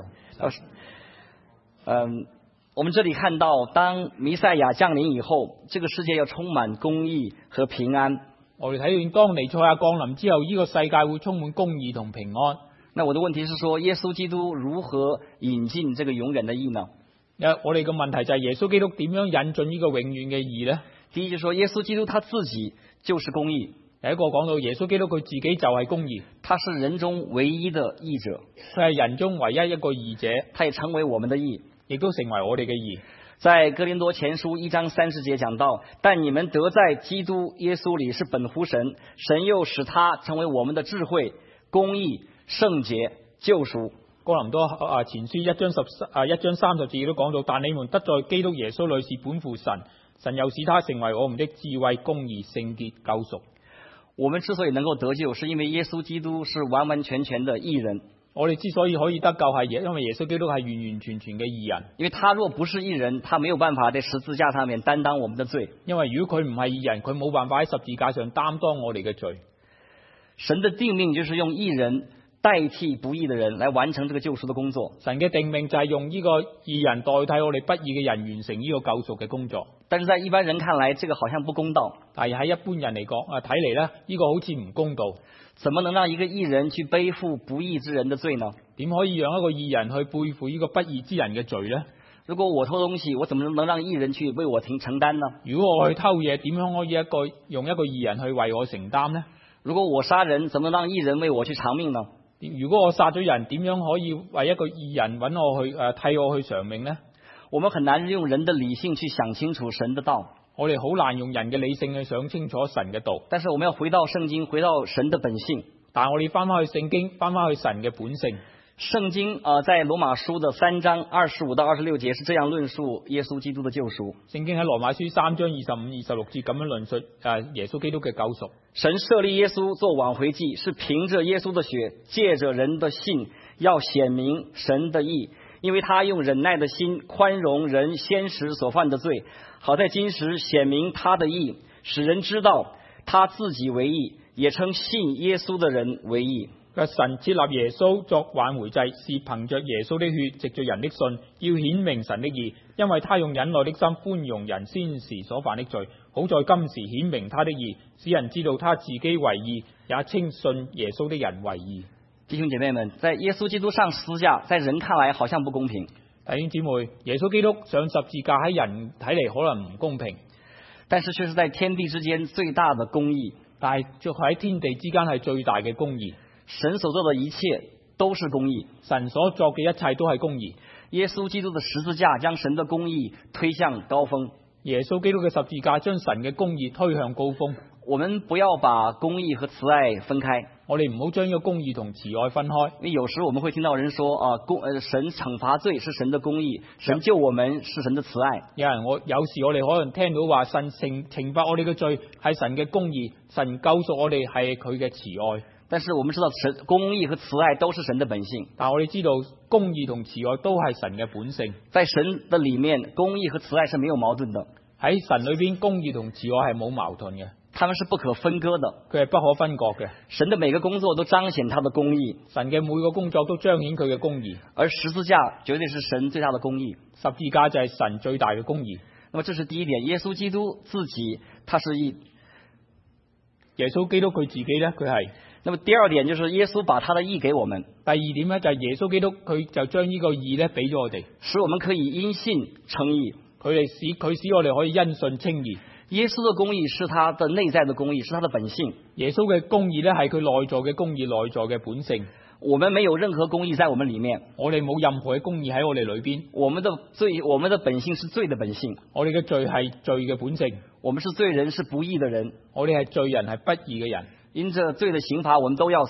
[SPEAKER 1] 嗯，我們這裡看到，當彌賽亞降臨以後，這個世界要充滿公義和平安。
[SPEAKER 2] 我哋睇到當彌賽亞降臨之後，呢個世界會充滿公義同平安。
[SPEAKER 1] 那我的問題是說，耶穌基督如何引進這個永遠的義呢？
[SPEAKER 2] 我哋嘅問題就係耶穌基督點樣引進呢個永遠嘅義呢？
[SPEAKER 1] 第一就說耶穌基督他自己就是公義。
[SPEAKER 2] 第一個講到耶穌基督佢自己就係公義，
[SPEAKER 1] 他是人中唯一的義者，
[SPEAKER 2] 佢係人中唯一一個義者，
[SPEAKER 1] 他也成為我們的義，
[SPEAKER 2] 亦都成為我哋嘅義。
[SPEAKER 1] 在哥林多前書一章三十節講到，但你們得在基督耶穌裏是本乎神，神又使他成為我們的智慧、公義、聖潔、救贖。
[SPEAKER 2] 哥林多啊前書一章十啊一章三十節都講到，但你們得在基督耶穌裏是本乎神，神又使他成為我們的智慧、公義、聖潔、救贖。
[SPEAKER 1] 我們之所以能夠得救，是因為耶穌基督是完完全全的義人。
[SPEAKER 2] 我哋之所以可以得救，係因為耶穌基督係完完全全嘅義人。
[SPEAKER 1] 因為他若不是義人，他沒有辦法在十字架上面擔當我們的罪。
[SPEAKER 2] 因為如果佢唔係義人，佢冇辦法喺十字架上擔當我哋嘅罪。
[SPEAKER 1] 神的定命就是用義人代替不義的人來完成這個救贖的工作。
[SPEAKER 2] 神嘅定命就係用呢個義人代替我哋不義嘅人完成呢個救贖嘅工作。
[SPEAKER 1] 但是在一般人看來，這個好像不公道。
[SPEAKER 2] 但係喺一般人嚟講啊，睇嚟咧，呢個好似唔公道。
[SPEAKER 1] 怎麼能讓一個義人去背負不義之人的罪呢？
[SPEAKER 2] 點可以讓一個義人去背負呢個不義之人嘅罪呢？
[SPEAKER 1] 如果我偷東西，我怎麼能讓義人去為我承承擔呢？
[SPEAKER 2] 如果我去偷嘢，點樣可以一個用一個義人去為我承擔呢？
[SPEAKER 1] 如果我殺人，怎麼能讓義人為我去償命呢？
[SPEAKER 2] 如果我殺咗人，點樣可以為一個義人揾我去誒、呃、替我去償命呢？
[SPEAKER 1] 我們很難用人的理性去想清楚神的道。
[SPEAKER 2] 我哋好難用人嘅理性去想清楚神嘅道。
[SPEAKER 1] 但是我們要回到聖經，回到神的本性。
[SPEAKER 2] 但係我哋翻翻去聖經，翻翻去神嘅本性。
[SPEAKER 1] 聖經啊、呃，在羅馬書的三章二十五到二十六節是這樣論述耶穌基督的救贖。
[SPEAKER 2] 聖經喺羅馬書三章二十五、二十六節咁樣論述誒耶穌基督嘅救贖。
[SPEAKER 1] 神設立耶穌做挽回祭，是憑着耶穌的血，借着人的信，要顯明神的義，因為他用忍耐的心寬容人先時所犯的罪，好在今時顯明他的義，使人知道他自己為義，也稱信耶穌的人為義。
[SPEAKER 2] 神設立耶穌作挽回祭，是憑着耶穌的血，藉着人的信，要顯明神的義，因為他用忍耐的心寬容人先時所犯的罪，好在今時顯明他的義，使人知道他自己為義，也稱信耶穌的人為義。
[SPEAKER 1] 弟兄姐妹們，在耶穌基督上十字架，在人看來好像不公平。
[SPEAKER 2] 弟兄姊妹，耶穌基督上十字架喺人睇嚟可能唔公平，
[SPEAKER 1] 但是卻是在天地之間最大的公義。
[SPEAKER 2] 但係卻喺天地之間係最大嘅公義。
[SPEAKER 1] 神所做的一切都是公義，
[SPEAKER 2] 神所作嘅一切都係公義。
[SPEAKER 1] 耶穌基督的十字架將神的公義推向高峰。
[SPEAKER 2] 耶穌基督嘅十字架將神嘅公義推向高峰。
[SPEAKER 1] 我們不要把公義和慈愛分開。
[SPEAKER 2] 我哋唔好將呢個公義同慈愛分開。
[SPEAKER 1] 因為有時我們會聽到人說啊，公呃神懲罰罪是神的公義，神救我們是神的慈愛。
[SPEAKER 2] 有人我有時我哋可能聽到話神懲懲罰我哋嘅罪係神嘅公義，神救贖我哋係佢嘅慈愛。
[SPEAKER 1] 但是我們知道神公義和慈愛都是神的本性。
[SPEAKER 2] 但我哋知道公義同慈愛都係神嘅本性。
[SPEAKER 1] 在神的裏面，公義和慈愛是沒有矛盾的。
[SPEAKER 2] 喺神裏邊，公義同慈愛係冇矛盾嘅，
[SPEAKER 1] 他們是不可分割的。
[SPEAKER 2] 佢係不可分割嘅。
[SPEAKER 1] 神的每個工作都彰顯他的公義，
[SPEAKER 2] 神嘅每個工作都彰顯佢嘅公義。
[SPEAKER 1] 而十字架絕對是神最大的公義，
[SPEAKER 2] 十字架就係神最大嘅公義。
[SPEAKER 1] 那麼這是第一點，耶穌基督自己他是義。
[SPEAKER 2] 耶穌基督佢自己咧，佢係。
[SPEAKER 1] 那麼第二點就是耶穌把他的義給我們。
[SPEAKER 2] 第二點咧就係耶穌基督佢就將呢個義咧俾咗我哋，
[SPEAKER 1] 使我們可以因信稱義。
[SPEAKER 2] 佢哋使佢使我哋可以因信稱義。
[SPEAKER 1] 耶穌的公義是他的內在的公義，是他的本性。
[SPEAKER 2] 耶穌嘅公義咧係佢內在嘅公義，內在嘅本性。
[SPEAKER 1] 我們沒有任何公義在我們裏面，
[SPEAKER 2] 我哋冇任何嘅公義喺我哋裏邊。
[SPEAKER 1] 我們的罪，我們的本性是罪的本性。
[SPEAKER 2] 我哋嘅罪係罪嘅本性。
[SPEAKER 1] 我們是罪人，是不義的人。
[SPEAKER 2] 我哋係罪人，係不義嘅人。
[SPEAKER 1] 因着罪的刑罰，我們都要死。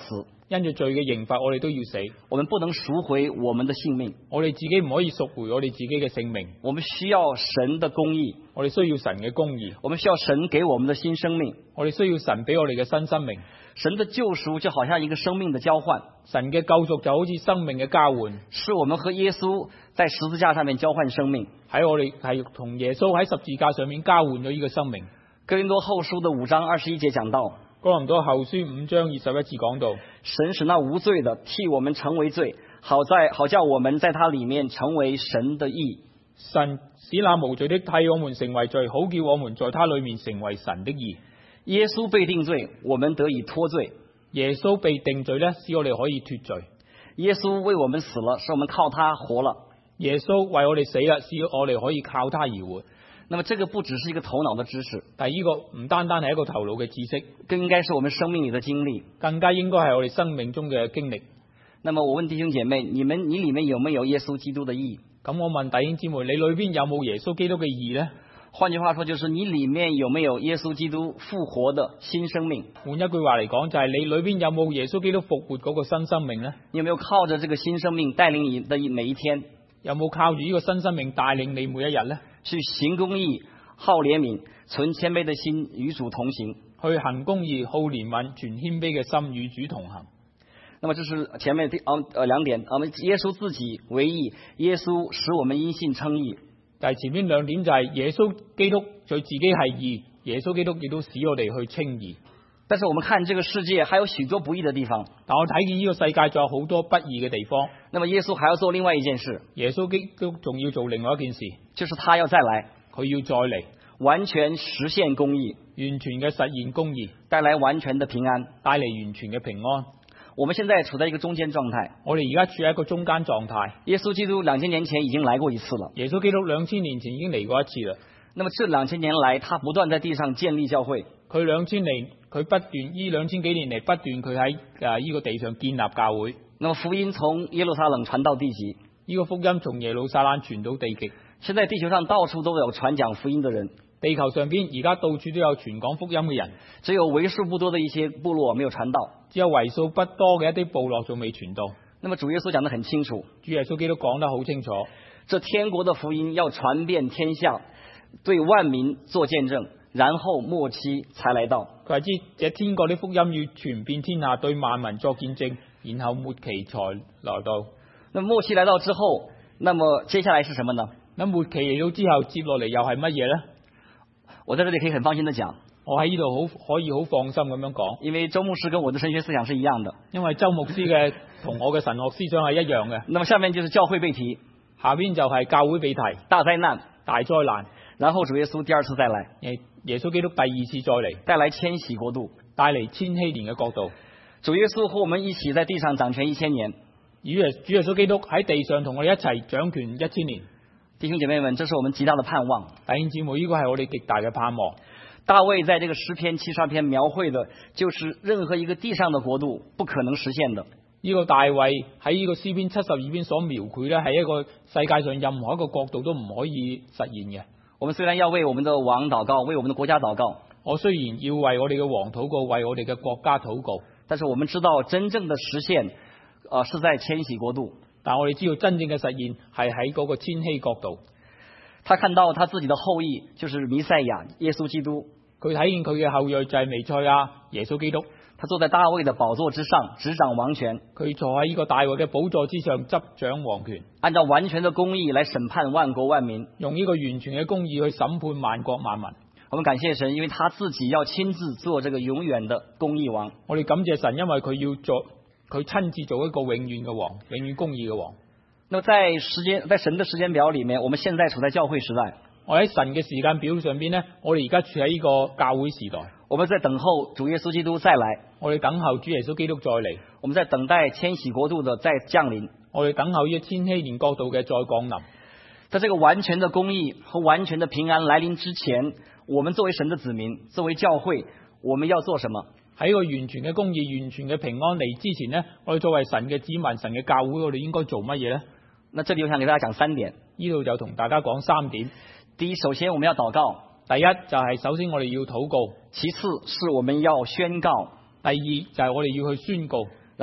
[SPEAKER 2] 因住罪嘅刑罰，我哋都要死。
[SPEAKER 1] 我們不能贖回我們的性命，
[SPEAKER 2] 我哋自己唔可以贖回我哋自己嘅性命。
[SPEAKER 1] 我們需要神的公義，
[SPEAKER 2] 我哋需要神嘅公義。
[SPEAKER 1] 我們需要神給我們的新生命，
[SPEAKER 2] 我哋需要神俾我哋嘅新生命。
[SPEAKER 1] 神的救贖就好像一個生命的交換，
[SPEAKER 2] 神嘅救贖就好似生命嘅交換，
[SPEAKER 1] 是我們和耶穌在十字架上面交換生命，
[SPEAKER 2] 喺我哋係同耶穌喺十字架上面交換咗呢個生命。
[SPEAKER 1] 哥林多後書的五章二十一節講到，
[SPEAKER 2] 哥林多後書五章二十一節講到，
[SPEAKER 1] 神使那無罪的替我們成為罪，好在好叫我們在他裏面成為神的義。
[SPEAKER 2] 神使那無罪的替我們成為罪，好叫我們在他裏面成為神的義。
[SPEAKER 1] 耶穌被定罪，我們得以脫罪。
[SPEAKER 2] 耶穌被定罪呢，使我哋可以脫罪。
[SPEAKER 1] 耶穌為我們死了，使我們靠他活了。
[SPEAKER 2] 耶穌為我哋死啦，使我哋可以靠他而活。
[SPEAKER 1] 那麼這個不只是一個頭腦的知識，
[SPEAKER 2] 但係呢個唔單單係一個頭腦嘅知識，
[SPEAKER 1] 更應該是我們生命裏的經歷，
[SPEAKER 2] 更加應該係我哋生命中嘅經歷。
[SPEAKER 1] 那麼我問弟兄姐妹，你們你裏面有沒有耶穌基督的義？
[SPEAKER 2] 咁我問弟兄姊妹，你裏邊有冇耶穌基督嘅義呢？
[SPEAKER 1] 換句話說，就是你裏面有沒有耶穌基督復活的新生命？
[SPEAKER 2] 換一句話嚟講，就係你裏邊有冇耶穌基督復活嗰個新生命呢？
[SPEAKER 1] 你有沒有靠着這個新生命帶領你的每一天？
[SPEAKER 2] 有冇靠住呢個新生命帶領你每一日呢？
[SPEAKER 1] 去行公義、好憐憫、存謙卑的心，與主同行。
[SPEAKER 2] 去行公義、好憐憫、存謙卑嘅心，與主同行。
[SPEAKER 1] 那麼這是前面第呃兩點，我們耶穌自己為義，耶穌使我們因信稱義。
[SPEAKER 2] 但係前面兩點就係耶穌基督佢自己係義，耶穌基督亦都使我哋去稱義。
[SPEAKER 1] 但是我們看這個世界還有許多不義的地方，
[SPEAKER 2] 但我睇見呢個世界仲有好多不義嘅地方。
[SPEAKER 1] 那麼耶穌還要做另外一件事，
[SPEAKER 2] 耶穌基督仲要做另外一件事，
[SPEAKER 1] 就是他要再來，
[SPEAKER 2] 佢要再嚟，
[SPEAKER 1] 完全實現公義，
[SPEAKER 2] 完全嘅實現公義，
[SPEAKER 1] 帶來完全的平安，
[SPEAKER 2] 帶嚟完全嘅平安。
[SPEAKER 1] 我們現在處在一個中間狀態，
[SPEAKER 2] 我哋而家處喺一個中間狀態。
[SPEAKER 1] 耶穌基督兩千年前已經來過一次了，
[SPEAKER 2] 耶穌基督兩千年前已經嚟過一次啦。
[SPEAKER 1] 那麼這兩千年來，他不斷在地上建立教會。
[SPEAKER 2] 佢兩千年，佢不斷呢兩千幾年嚟不斷佢喺誒呢個地上建立教會。
[SPEAKER 1] 那麼福音從耶路撒冷傳到地極，
[SPEAKER 2] 呢個福音從耶路撒冷傳到地極。
[SPEAKER 1] 現在地球上到處都有傳講福音的人，
[SPEAKER 2] 地球上邊而家到處都有傳講福音嘅人，
[SPEAKER 1] 只有為數不多的一些部落沒有傳到，
[SPEAKER 2] 只有為數不多嘅一啲部落仲未傳到。
[SPEAKER 1] 那麼主耶穌講得很清楚，
[SPEAKER 2] 主耶穌基督講得好清楚，
[SPEAKER 1] 這天國的福音要傳遍天下，對萬民做見證，然後末期才來到。
[SPEAKER 2] 佢話知這天國的福音要傳遍天下，對萬民作見證，然後末期才來到。
[SPEAKER 1] 那末期來到之後，那麼接下來是什麼呢？
[SPEAKER 2] 那末期嚟到之後，接落嚟又係乜嘢呢？
[SPEAKER 1] 我在這裡可以很放心的講，
[SPEAKER 2] 我喺呢度好可以好放心咁樣講，
[SPEAKER 1] 因為周牧師跟我的神學思想是一樣的。
[SPEAKER 2] 因為周牧師嘅同我嘅神學思想係一樣嘅。
[SPEAKER 1] 那麼下面就是教會被提，
[SPEAKER 2] 下邊就係教會被提，
[SPEAKER 1] 大災難，
[SPEAKER 2] 大災難，
[SPEAKER 1] 然後主耶穌第二次再來，
[SPEAKER 2] 耶穌基督第二次再嚟，
[SPEAKER 1] 帶來千禧國度，
[SPEAKER 2] 帶嚟千禧年嘅國度。
[SPEAKER 1] 主耶穌和我們一起在地上掌權一千年，
[SPEAKER 2] 與耶主耶穌基督喺地上同我哋一齊掌權一千年。
[SPEAKER 1] 弟兄姐妹們，這是我們極大的盼望。
[SPEAKER 2] 弟兄姊妹，呢個係我哋極大嘅盼望。
[SPEAKER 1] 大衛在這個詩篇七十二篇描繪的，就是任何一個地上的國度不可能實現的。
[SPEAKER 2] 呢個大衛喺呢個詩篇七十二篇所描繪咧，係一個世界上任何一個國度都唔可以實現嘅。
[SPEAKER 1] 我們雖然要為我們的王禱告，為我們的國家禱告，
[SPEAKER 2] 我雖然要為我哋嘅王禱告，為我哋嘅國家禱告，
[SPEAKER 1] 但是我們知道真正的實現，呃，是在千禧國度。
[SPEAKER 2] 但我哋知道真正嘅實現係喺嗰個千禧國度。
[SPEAKER 1] 他看到他自己的後裔就是彌賽亞耶穌基督，
[SPEAKER 2] 佢睇見佢嘅後裔就係彌賽亞耶穌基督。
[SPEAKER 1] 他坐在大衛的寶座之上，執掌王權。
[SPEAKER 2] 佢坐喺呢個大衛嘅寶座之上，執掌王權，
[SPEAKER 1] 按照完全的公義來審判萬國萬民，
[SPEAKER 2] 用呢個完全嘅公義去審判萬國萬民。
[SPEAKER 1] 我們感謝神，因為他自己要親自做這個永遠的公義王。
[SPEAKER 2] 我哋感謝神，因為佢要做，佢親自做一個永遠嘅王，永遠公義嘅王。
[SPEAKER 1] 那麼在時間，在神的時間表裏面，我們現在處在教會時代。
[SPEAKER 2] 我喺神嘅時間表上邊呢，我哋而家處喺呢個教會時代。
[SPEAKER 1] 我們在等候主耶穌基督再來，
[SPEAKER 2] 我哋等候主耶穌基督再嚟。
[SPEAKER 1] 我們在等待千禧國度的再降臨，
[SPEAKER 2] 我哋等候呢個千禧年國度嘅再降臨。
[SPEAKER 1] 在這個完全的公義和完全的平安來臨之前，我們作為神的子民，作為教會，我們要做什麼？
[SPEAKER 2] 喺個完全嘅公義、完全嘅平安嚟之前呢，我哋作為神嘅子民、神嘅教會，我哋應該做乜嘢呢？
[SPEAKER 1] 那這裡我想給大家講三點，
[SPEAKER 2] 呢度就同大家講三點。
[SPEAKER 1] 第一，首先我們要禱告。
[SPEAKER 2] 第一就係首先我哋要禱告，
[SPEAKER 1] 其次是我們要宣告，
[SPEAKER 2] 第二就係我哋要去宣告，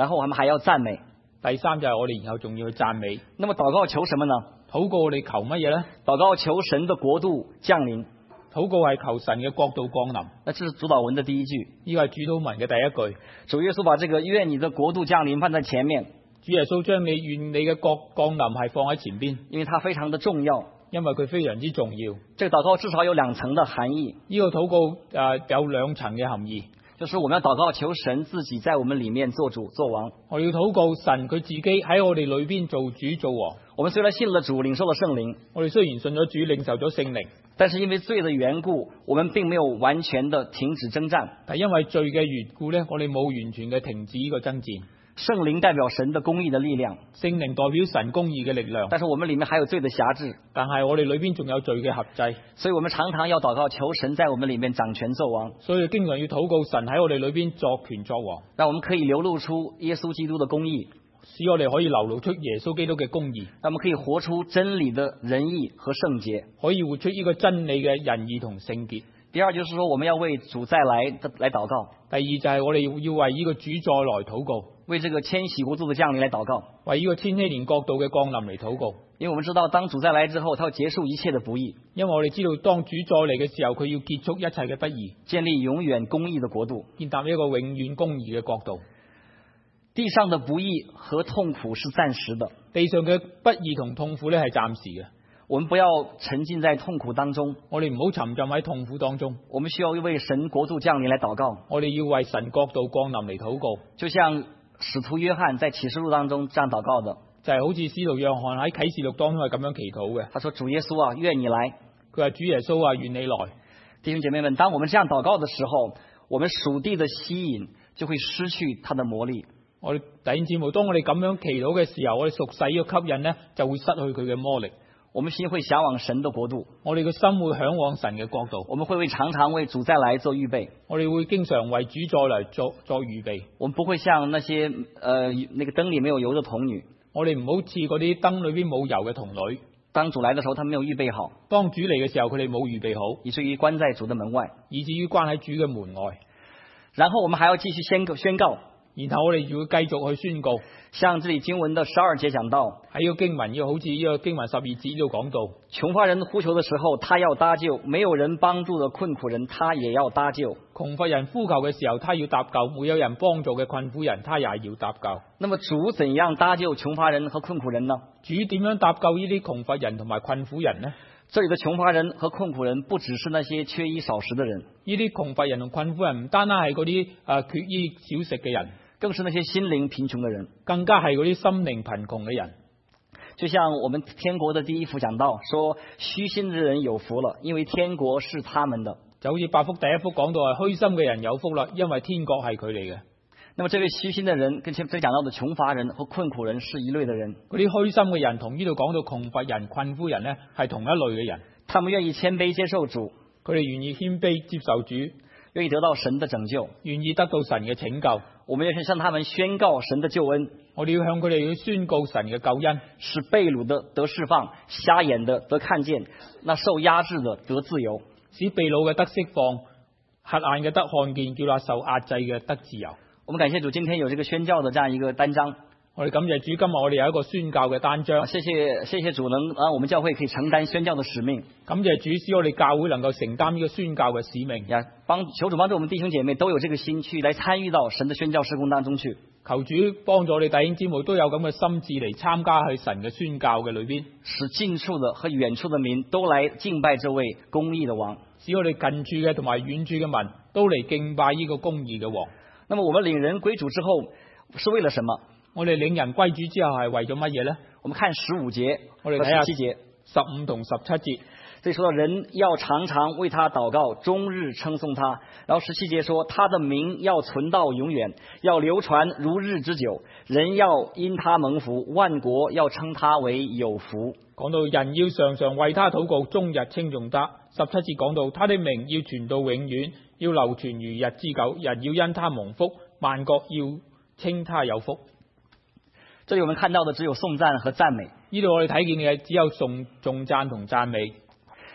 [SPEAKER 1] 然後我們還要讚美。
[SPEAKER 2] 第三就係我哋然後仲要去讚美。
[SPEAKER 1] 那麼禱告求什麼呢？
[SPEAKER 2] 禱告我哋求乜嘢咧？
[SPEAKER 1] 禱告求神的國度降臨。
[SPEAKER 2] 禱告係求神嘅國度降臨。
[SPEAKER 1] 那這是主禱文的第一句。
[SPEAKER 2] 呢個係主禱文嘅第一句。
[SPEAKER 1] 主耶穌把這個願你的國度降臨放在前面。
[SPEAKER 2] 主耶穌將你願你嘅國降臨係放喺前邊，
[SPEAKER 1] 因為它非常的重要。
[SPEAKER 2] 因為佢非常之重要。
[SPEAKER 1] 這個禱告至少有兩層的含義。
[SPEAKER 2] 呢個禱告誒、呃、有兩層嘅含義。
[SPEAKER 1] 就是我們要禱告求神自己在我們裏面做主做王。
[SPEAKER 2] 我要禱告神佢自己喺我哋裏邊做主做王。
[SPEAKER 1] 我們雖然信了主，領受了聖靈，
[SPEAKER 2] 我哋雖然信咗主，領受咗聖靈，
[SPEAKER 1] 但是因為罪的緣故，我們並沒有完全的停止征戰。
[SPEAKER 2] 但因為罪嘅緣故呢，我哋冇完全嘅停止呢個爭戰。
[SPEAKER 1] 聖靈代表神的公義的力量，
[SPEAKER 2] 聖靈代表神公義嘅力量。
[SPEAKER 1] 但是我們裏面還有罪的轄制，
[SPEAKER 2] 但係我哋裏邊仲有罪嘅轄制，
[SPEAKER 1] 所以我們常常要禱告求神在我們裏面掌權作王。
[SPEAKER 2] 所以經常要禱告神喺我哋裏邊作權作王，
[SPEAKER 1] 讓我們可以流露出耶穌基督的公義，
[SPEAKER 2] 使我哋可以流露出耶穌基督嘅公義，
[SPEAKER 1] 讓我們可以活出真理的仁義和聖潔，
[SPEAKER 2] 可以活出呢個真理嘅仁義同聖潔。
[SPEAKER 1] 第二就是說，我們要為主再來來禱告。
[SPEAKER 2] 第二就係我哋要為呢個主再來禱告，
[SPEAKER 1] 為這個千禧國度的降臨來禱告，
[SPEAKER 2] 為呢個千禧年國度嘅降臨嚟禱告。
[SPEAKER 1] 因為我們知道，當主再來之後，他要結束一切的不義。
[SPEAKER 2] 因為我哋知道，當主再嚟嘅時候，佢要結束一切嘅不義，
[SPEAKER 1] 建立永遠公義的國度，
[SPEAKER 2] 建立一個永遠公義嘅國度。
[SPEAKER 1] 地上的不義和痛苦是暫時的，
[SPEAKER 2] 地上嘅不義同痛苦呢係暫時嘅。
[SPEAKER 1] 我們不要沉浸在痛苦當中，
[SPEAKER 2] 我哋唔好沉浸喺痛苦當中。
[SPEAKER 1] 我們需要為神國度降臨來禱告。
[SPEAKER 2] 我哋要為神國度降臨嚟禱告，
[SPEAKER 1] 就像使徒約翰在啟示錄當中這樣禱告的，
[SPEAKER 2] 就係、是、好似使徒約翰喺啟示錄當中係咁樣祈禱嘅。
[SPEAKER 1] 他說：主耶穌啊，願你來。
[SPEAKER 2] 佢話：主耶穌啊，願你來。
[SPEAKER 1] 弟兄姐妹們，當我們這樣禱告的時候，我們屬地的吸引就會失去它的魔力。
[SPEAKER 2] 我哋弟兄姊妹，當我哋咁樣祈禱嘅時候，我哋屬世嘅吸引呢就會失去佢嘅魔力。
[SPEAKER 1] 我們心會向往神的國度，
[SPEAKER 2] 我哋嘅心會向往神嘅國度。
[SPEAKER 1] 我們會為常常為主再來做預備，
[SPEAKER 2] 我哋會經常為主再嚟做做預備。
[SPEAKER 1] 我們不會像那些呃那個燈裏沒有油的童女，
[SPEAKER 2] 我哋唔好似嗰啲燈裏邊冇油嘅童女。
[SPEAKER 1] 當主來的時候，他沒有預備好；
[SPEAKER 2] 當主嚟嘅時候，佢哋冇預備好，
[SPEAKER 1] 以至於關在主的門外，
[SPEAKER 2] 以至於關喺主嘅門外。
[SPEAKER 1] 然後我們還要繼續宣告宣告。
[SPEAKER 2] 然後我哋要繼續去宣告，
[SPEAKER 1] 像這裏經文的十二節講到，
[SPEAKER 2] 喺呢個經文要好似呢個經文十二節呢度講到，
[SPEAKER 1] 窮乏人呼求的時候，他要搭救；沒有人幫助的困苦人，他也要搭救。
[SPEAKER 2] 窮乏人呼求嘅時候，他要搭救；沒有人幫助嘅困苦人，他也要搭救。
[SPEAKER 1] 那麼主怎樣搭救窮乏人和困苦人呢？
[SPEAKER 2] 主點樣搭救呢啲窮乏人同埋困苦人呢？
[SPEAKER 1] 這裏的窮乏人和困苦人，不只是那些缺衣少食的人，
[SPEAKER 2] 呢啲窮乏人同困苦人唔單單係嗰啲誒缺衣少食嘅人，
[SPEAKER 1] 更是那些心靈貧窮的人，
[SPEAKER 2] 更加係嗰啲心靈貧窮嘅人。
[SPEAKER 1] 就像我們天國的第一福講到，說虛心的人有福了，因為天國是他們的。
[SPEAKER 2] 就好似八福第一福講到係虛心嘅人有福啦，因為天國係佢哋嘅。
[SPEAKER 1] 那麼這位虛心的人跟前面講到的窮乏人和困苦人是一類的人。
[SPEAKER 2] 嗰啲虛心嘅人同呢度講到窮乏人、困苦人呢，係同一類嘅人。
[SPEAKER 1] 他們願意謙卑接受主，
[SPEAKER 2] 佢哋願意謙卑接受主，
[SPEAKER 1] 願意得到神的拯救，
[SPEAKER 2] 願意得到神嘅拯救。
[SPEAKER 1] 我們要向他們宣告神的救恩，
[SPEAKER 2] 我哋要向佢哋去宣告神嘅救恩，
[SPEAKER 1] 使被擄的得釋放，瞎眼的得看見，那受壓制的得自由，
[SPEAKER 2] 使被擄嘅得釋放，瞎眼嘅得看見，叫那受壓制嘅得自由。
[SPEAKER 1] 我們感謝主，今天有這個宣教的這樣一個單章。
[SPEAKER 2] 我哋感謝主，今日我哋有一個宣教嘅單章。
[SPEAKER 1] 謝謝謝謝主能啊，我們教會可以承擔宣教的使命。
[SPEAKER 2] 感謝主，使我哋教會能夠承擔呢個宣教嘅使命。
[SPEAKER 1] 呀，幫求主幫助我們弟兄姐妹都有這個心去來參與到神的宣教事工當中去。
[SPEAKER 2] 求主幫助我哋弟兄姊妹都有咁嘅心志嚟參加去神嘅宣教嘅裏邊，
[SPEAKER 1] 使近處的和遠處的民都來敬拜這位公義的王。
[SPEAKER 2] 使我哋近處嘅同埋遠處嘅民都嚟敬拜呢個公義嘅王。
[SPEAKER 1] 那麼我們領人歸主之後是為了什麼？
[SPEAKER 2] 我哋領人歸主之後係為咗乜嘢呢？
[SPEAKER 1] 我們看十五節，
[SPEAKER 2] 我哋睇下
[SPEAKER 1] 十七節，
[SPEAKER 2] 十五同十七節。
[SPEAKER 1] 這裡說到人要常常為他禱告，終日稱頌他。然後十七節說他的名要存到永遠，要流傳如日之久。人要因他蒙福，萬國要稱他為有福。
[SPEAKER 2] 講到人要常常為他禱告，終日稱頌他。十七節講到他的名要傳到永遠，要流傳如日之久。人要因他蒙福，萬國要稱他有福。
[SPEAKER 1] 這裡我們看到的只有頌讚和讚美。
[SPEAKER 2] 呢度我哋睇見嘅只有頌頌讚同讚美。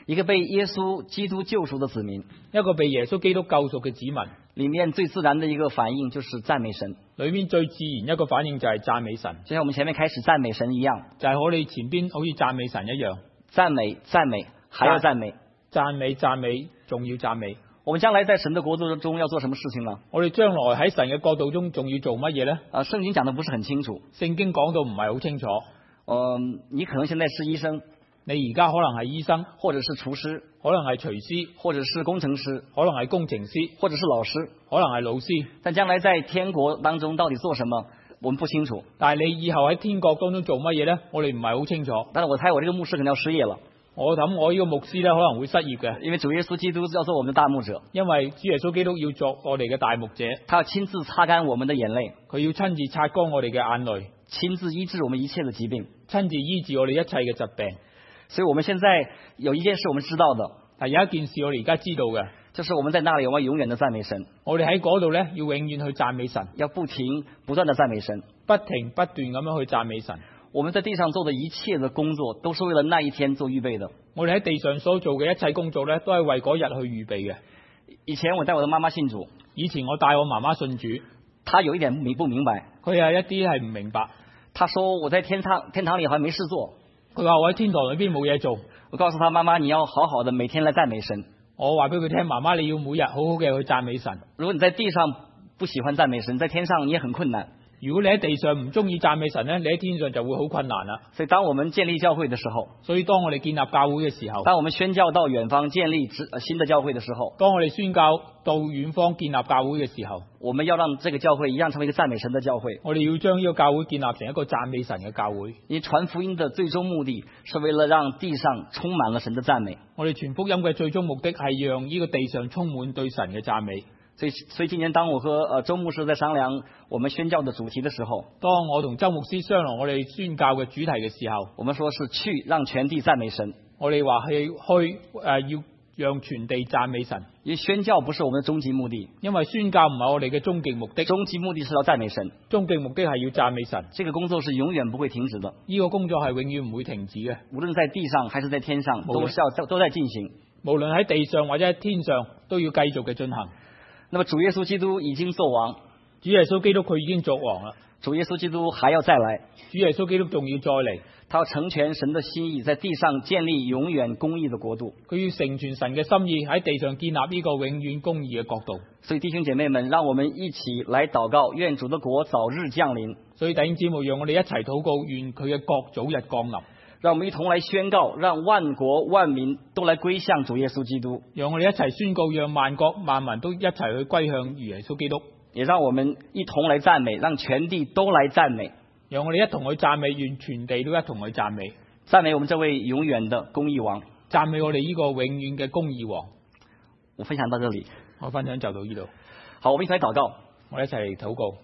[SPEAKER 1] 一個被耶穌基督救贖的子民，
[SPEAKER 2] 一個被耶穌基督救贖嘅子民，
[SPEAKER 1] 裏面最自然的一個反應就是讚美神。
[SPEAKER 2] 裏面最自然一個反應就係讚美神，
[SPEAKER 1] 就像我們前面開始讚美神一樣，
[SPEAKER 2] 就係我哋前邊好似讚美神一樣，
[SPEAKER 1] 讚美讚美還要讚美，
[SPEAKER 2] 讚美讚美仲要讚美。
[SPEAKER 1] 我們將來在神的國度中要做什麼事情呢？
[SPEAKER 2] 我哋將來喺神嘅國度中仲要做乜嘢呢？
[SPEAKER 1] 啊，聖經講得不是很清楚。
[SPEAKER 2] 聖經講到唔係好清楚。
[SPEAKER 1] 嗯，你可能現在是醫生，
[SPEAKER 2] 你而家可能係醫生，
[SPEAKER 1] 或者是廚師，
[SPEAKER 2] 可能係廚師，
[SPEAKER 1] 或者是工程師，
[SPEAKER 2] 可能係工程師，
[SPEAKER 1] 或者是老師，
[SPEAKER 2] 可能係老師。
[SPEAKER 1] 但將來在天國當中到底做什麼，我們不清楚。
[SPEAKER 2] 但係你以後喺天國當中做乜嘢呢？我哋唔係好清楚。
[SPEAKER 1] 但是我猜我這個牧師可能要失業了。
[SPEAKER 2] 我諗我呢個牧師咧可能會失業嘅，
[SPEAKER 1] 因為主耶穌基督要做我們的大牧者，
[SPEAKER 2] 因為主耶穌基督要做我哋嘅大牧者，
[SPEAKER 1] 他要親自擦乾我們的眼淚，
[SPEAKER 2] 佢要親自擦乾我哋嘅眼淚，
[SPEAKER 1] 親自醫治我們一切的疾病，
[SPEAKER 2] 親自醫治我哋一切嘅疾病。
[SPEAKER 1] 所以我們現在有一件事我們知道的，
[SPEAKER 2] 但有一件事我哋而家知道嘅，
[SPEAKER 1] 就是我們在那裡我們永遠的讚美神。
[SPEAKER 2] 我哋喺嗰度咧要永遠去讚美神，
[SPEAKER 1] 要不停不斷的讚美神，
[SPEAKER 2] 不停不斷咁樣去讚美神。
[SPEAKER 1] 我們在地上做的一切的工作都是為了那一天做預備的。
[SPEAKER 2] 我哋喺地上所做嘅一切工作咧，都係為嗰日去預備嘅。
[SPEAKER 1] 以前我帶我的媽媽信主，
[SPEAKER 2] 以前我帶我媽媽信主，
[SPEAKER 1] 她有一點明不明白，
[SPEAKER 2] 佢有一啲係唔明白。
[SPEAKER 1] 她說我在天堂天堂裡好像沒事做，
[SPEAKER 2] 佢話我喺天堂裏邊冇嘢做。
[SPEAKER 1] 我告訴她，媽媽你要好好的每天來讚美神。
[SPEAKER 2] 我話俾佢聽，媽媽你要每日好好嘅去讚美神。
[SPEAKER 1] 如果你在地上不喜歡讚美神，在天上你也很困難。
[SPEAKER 2] 如果你喺地上唔中意讚美神咧，你喺天上就會好困難啦。
[SPEAKER 1] 所以當我們建立教會的時候，
[SPEAKER 2] 所以當我哋建立教會嘅時候，
[SPEAKER 1] 當我們宣教到遠方建立新的教會的時候，
[SPEAKER 2] 當我哋宣教到遠方建立教會嘅時候，
[SPEAKER 1] 我們要讓這個教會一樣成為一個讚美神的教會。
[SPEAKER 2] 我哋要將呢個教會建立成一個讚美神嘅教會。
[SPEAKER 1] 因為傳福音的最終目的是為了讓地上充滿了神的讚美。
[SPEAKER 2] 我哋傳福音嘅最終目的係讓呢個地上充滿對神嘅讚美。
[SPEAKER 1] 所以，所以今年當我和呃周牧師在商量我們宣教的主題的時候，
[SPEAKER 2] 當我同周牧師商量我哋宣教嘅主題嘅時候，
[SPEAKER 1] 我們說是去讓全地讚美神。
[SPEAKER 2] 我哋話係去誒、呃、要讓全地讚美神。
[SPEAKER 1] 因為宣教不是我們的終極目的，
[SPEAKER 2] 因為宣教唔係我哋嘅終極目的，
[SPEAKER 1] 終極目的是要讚美神。
[SPEAKER 2] 終極目的係要讚美神。
[SPEAKER 1] 這個工作是永遠不會停止的，
[SPEAKER 2] 呢個工作係永遠唔會停止嘅，
[SPEAKER 1] 無論在地上還是在天上，都是要都在進行。
[SPEAKER 2] 無論喺地上或者喺天上，都要繼續嘅進行。
[SPEAKER 1] 那麼主耶穌基督已經作王，
[SPEAKER 2] 主耶穌基督佢已經作王啦。
[SPEAKER 1] 主耶穌基督還要再來，
[SPEAKER 2] 主耶穌基督仲要再嚟，
[SPEAKER 1] 他要成全神的心意，在地上建立永遠公義的國度。
[SPEAKER 2] 佢要成全神嘅心意，喺地上建立呢個永遠公義嘅國度。
[SPEAKER 1] 所以弟兄姐妹們，讓我們一起來禱告，願主的國早日降臨。
[SPEAKER 2] 所以弟兄姊妹，讓我哋一齊禱告，願佢嘅國早日降臨。
[SPEAKER 1] 讓我們一同來宣告，讓萬國萬民都來歸向主耶穌基督。
[SPEAKER 2] 讓我哋一齊宣告，讓萬國萬民都一齊去歸向耶穌基督。
[SPEAKER 1] 也讓我們一同來讚美，讓全地都來讚美。
[SPEAKER 2] 讓我哋一同去讚美，願全地都一同去讚美。
[SPEAKER 1] 讚美我們這位永遠的公義王。
[SPEAKER 2] 讚美我哋呢個永遠嘅公義王。
[SPEAKER 1] 我分享到這裡，
[SPEAKER 2] 我分享就到呢度。
[SPEAKER 1] 好，我們一起來禱告。
[SPEAKER 2] 我哋一齊嚟禱告。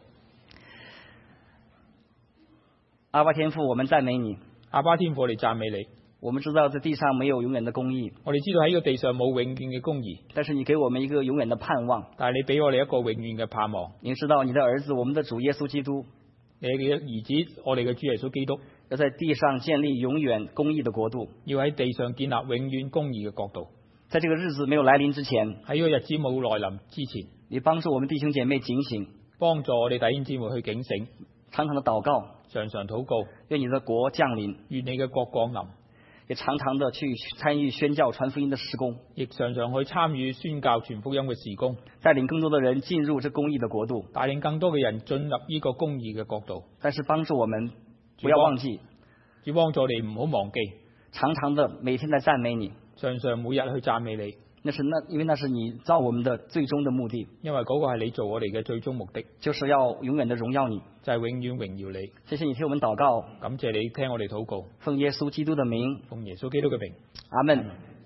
[SPEAKER 1] 阿爸天父，我們讚美你。
[SPEAKER 2] 阿爸天父，我哋讚美你。
[SPEAKER 1] 我們知道這地上沒有永遠的公義，
[SPEAKER 2] 我哋知道喺呢個地上冇永遠嘅公義，
[SPEAKER 1] 但是你給我們一個永遠的盼望。
[SPEAKER 2] 但係你俾我哋一個永遠嘅盼望。
[SPEAKER 1] 你知道你的兒子，我們的主耶穌基督，
[SPEAKER 2] 你嘅兒子，我哋嘅主耶穌基督，
[SPEAKER 1] 要在地上建立永遠公義的國度，
[SPEAKER 2] 要喺地上建立永遠公義嘅國度。
[SPEAKER 1] 在這個日子沒有來臨之前，
[SPEAKER 2] 喺呢個日子冇來臨之前，
[SPEAKER 1] 你幫助我們弟兄姐妹警醒，
[SPEAKER 2] 幫助我哋弟兄姊妹去警醒，
[SPEAKER 1] 常常的禱告，
[SPEAKER 2] 常常禱告，
[SPEAKER 1] 願你的國降臨，
[SPEAKER 2] 願你嘅國降臨，
[SPEAKER 1] 也常常的去參與宣教傳福音的事工，
[SPEAKER 2] 亦常常去參與宣教傳福音嘅事工，
[SPEAKER 1] 帶領更多的人進入這公義的國度，
[SPEAKER 2] 帶領更多嘅人進入呢個公義嘅國度。
[SPEAKER 1] 但是幫助我們不要忘記，
[SPEAKER 2] 主幫助你唔好忘記，
[SPEAKER 1] 常常的每天在讚美你，
[SPEAKER 2] 常常每日去讚美你。
[SPEAKER 1] 那是那因為那是你造我們的最終的目的，
[SPEAKER 2] 因為嗰個係你做我哋嘅最終目的，
[SPEAKER 1] 就是要永遠的榮耀你，
[SPEAKER 2] 就係永遠榮耀你。
[SPEAKER 1] 謝謝你聽我們禱告，
[SPEAKER 2] 感謝你聽我哋禱告，
[SPEAKER 1] 奉耶穌基督的名，
[SPEAKER 2] 奉耶穌基督嘅名，
[SPEAKER 1] 阿門。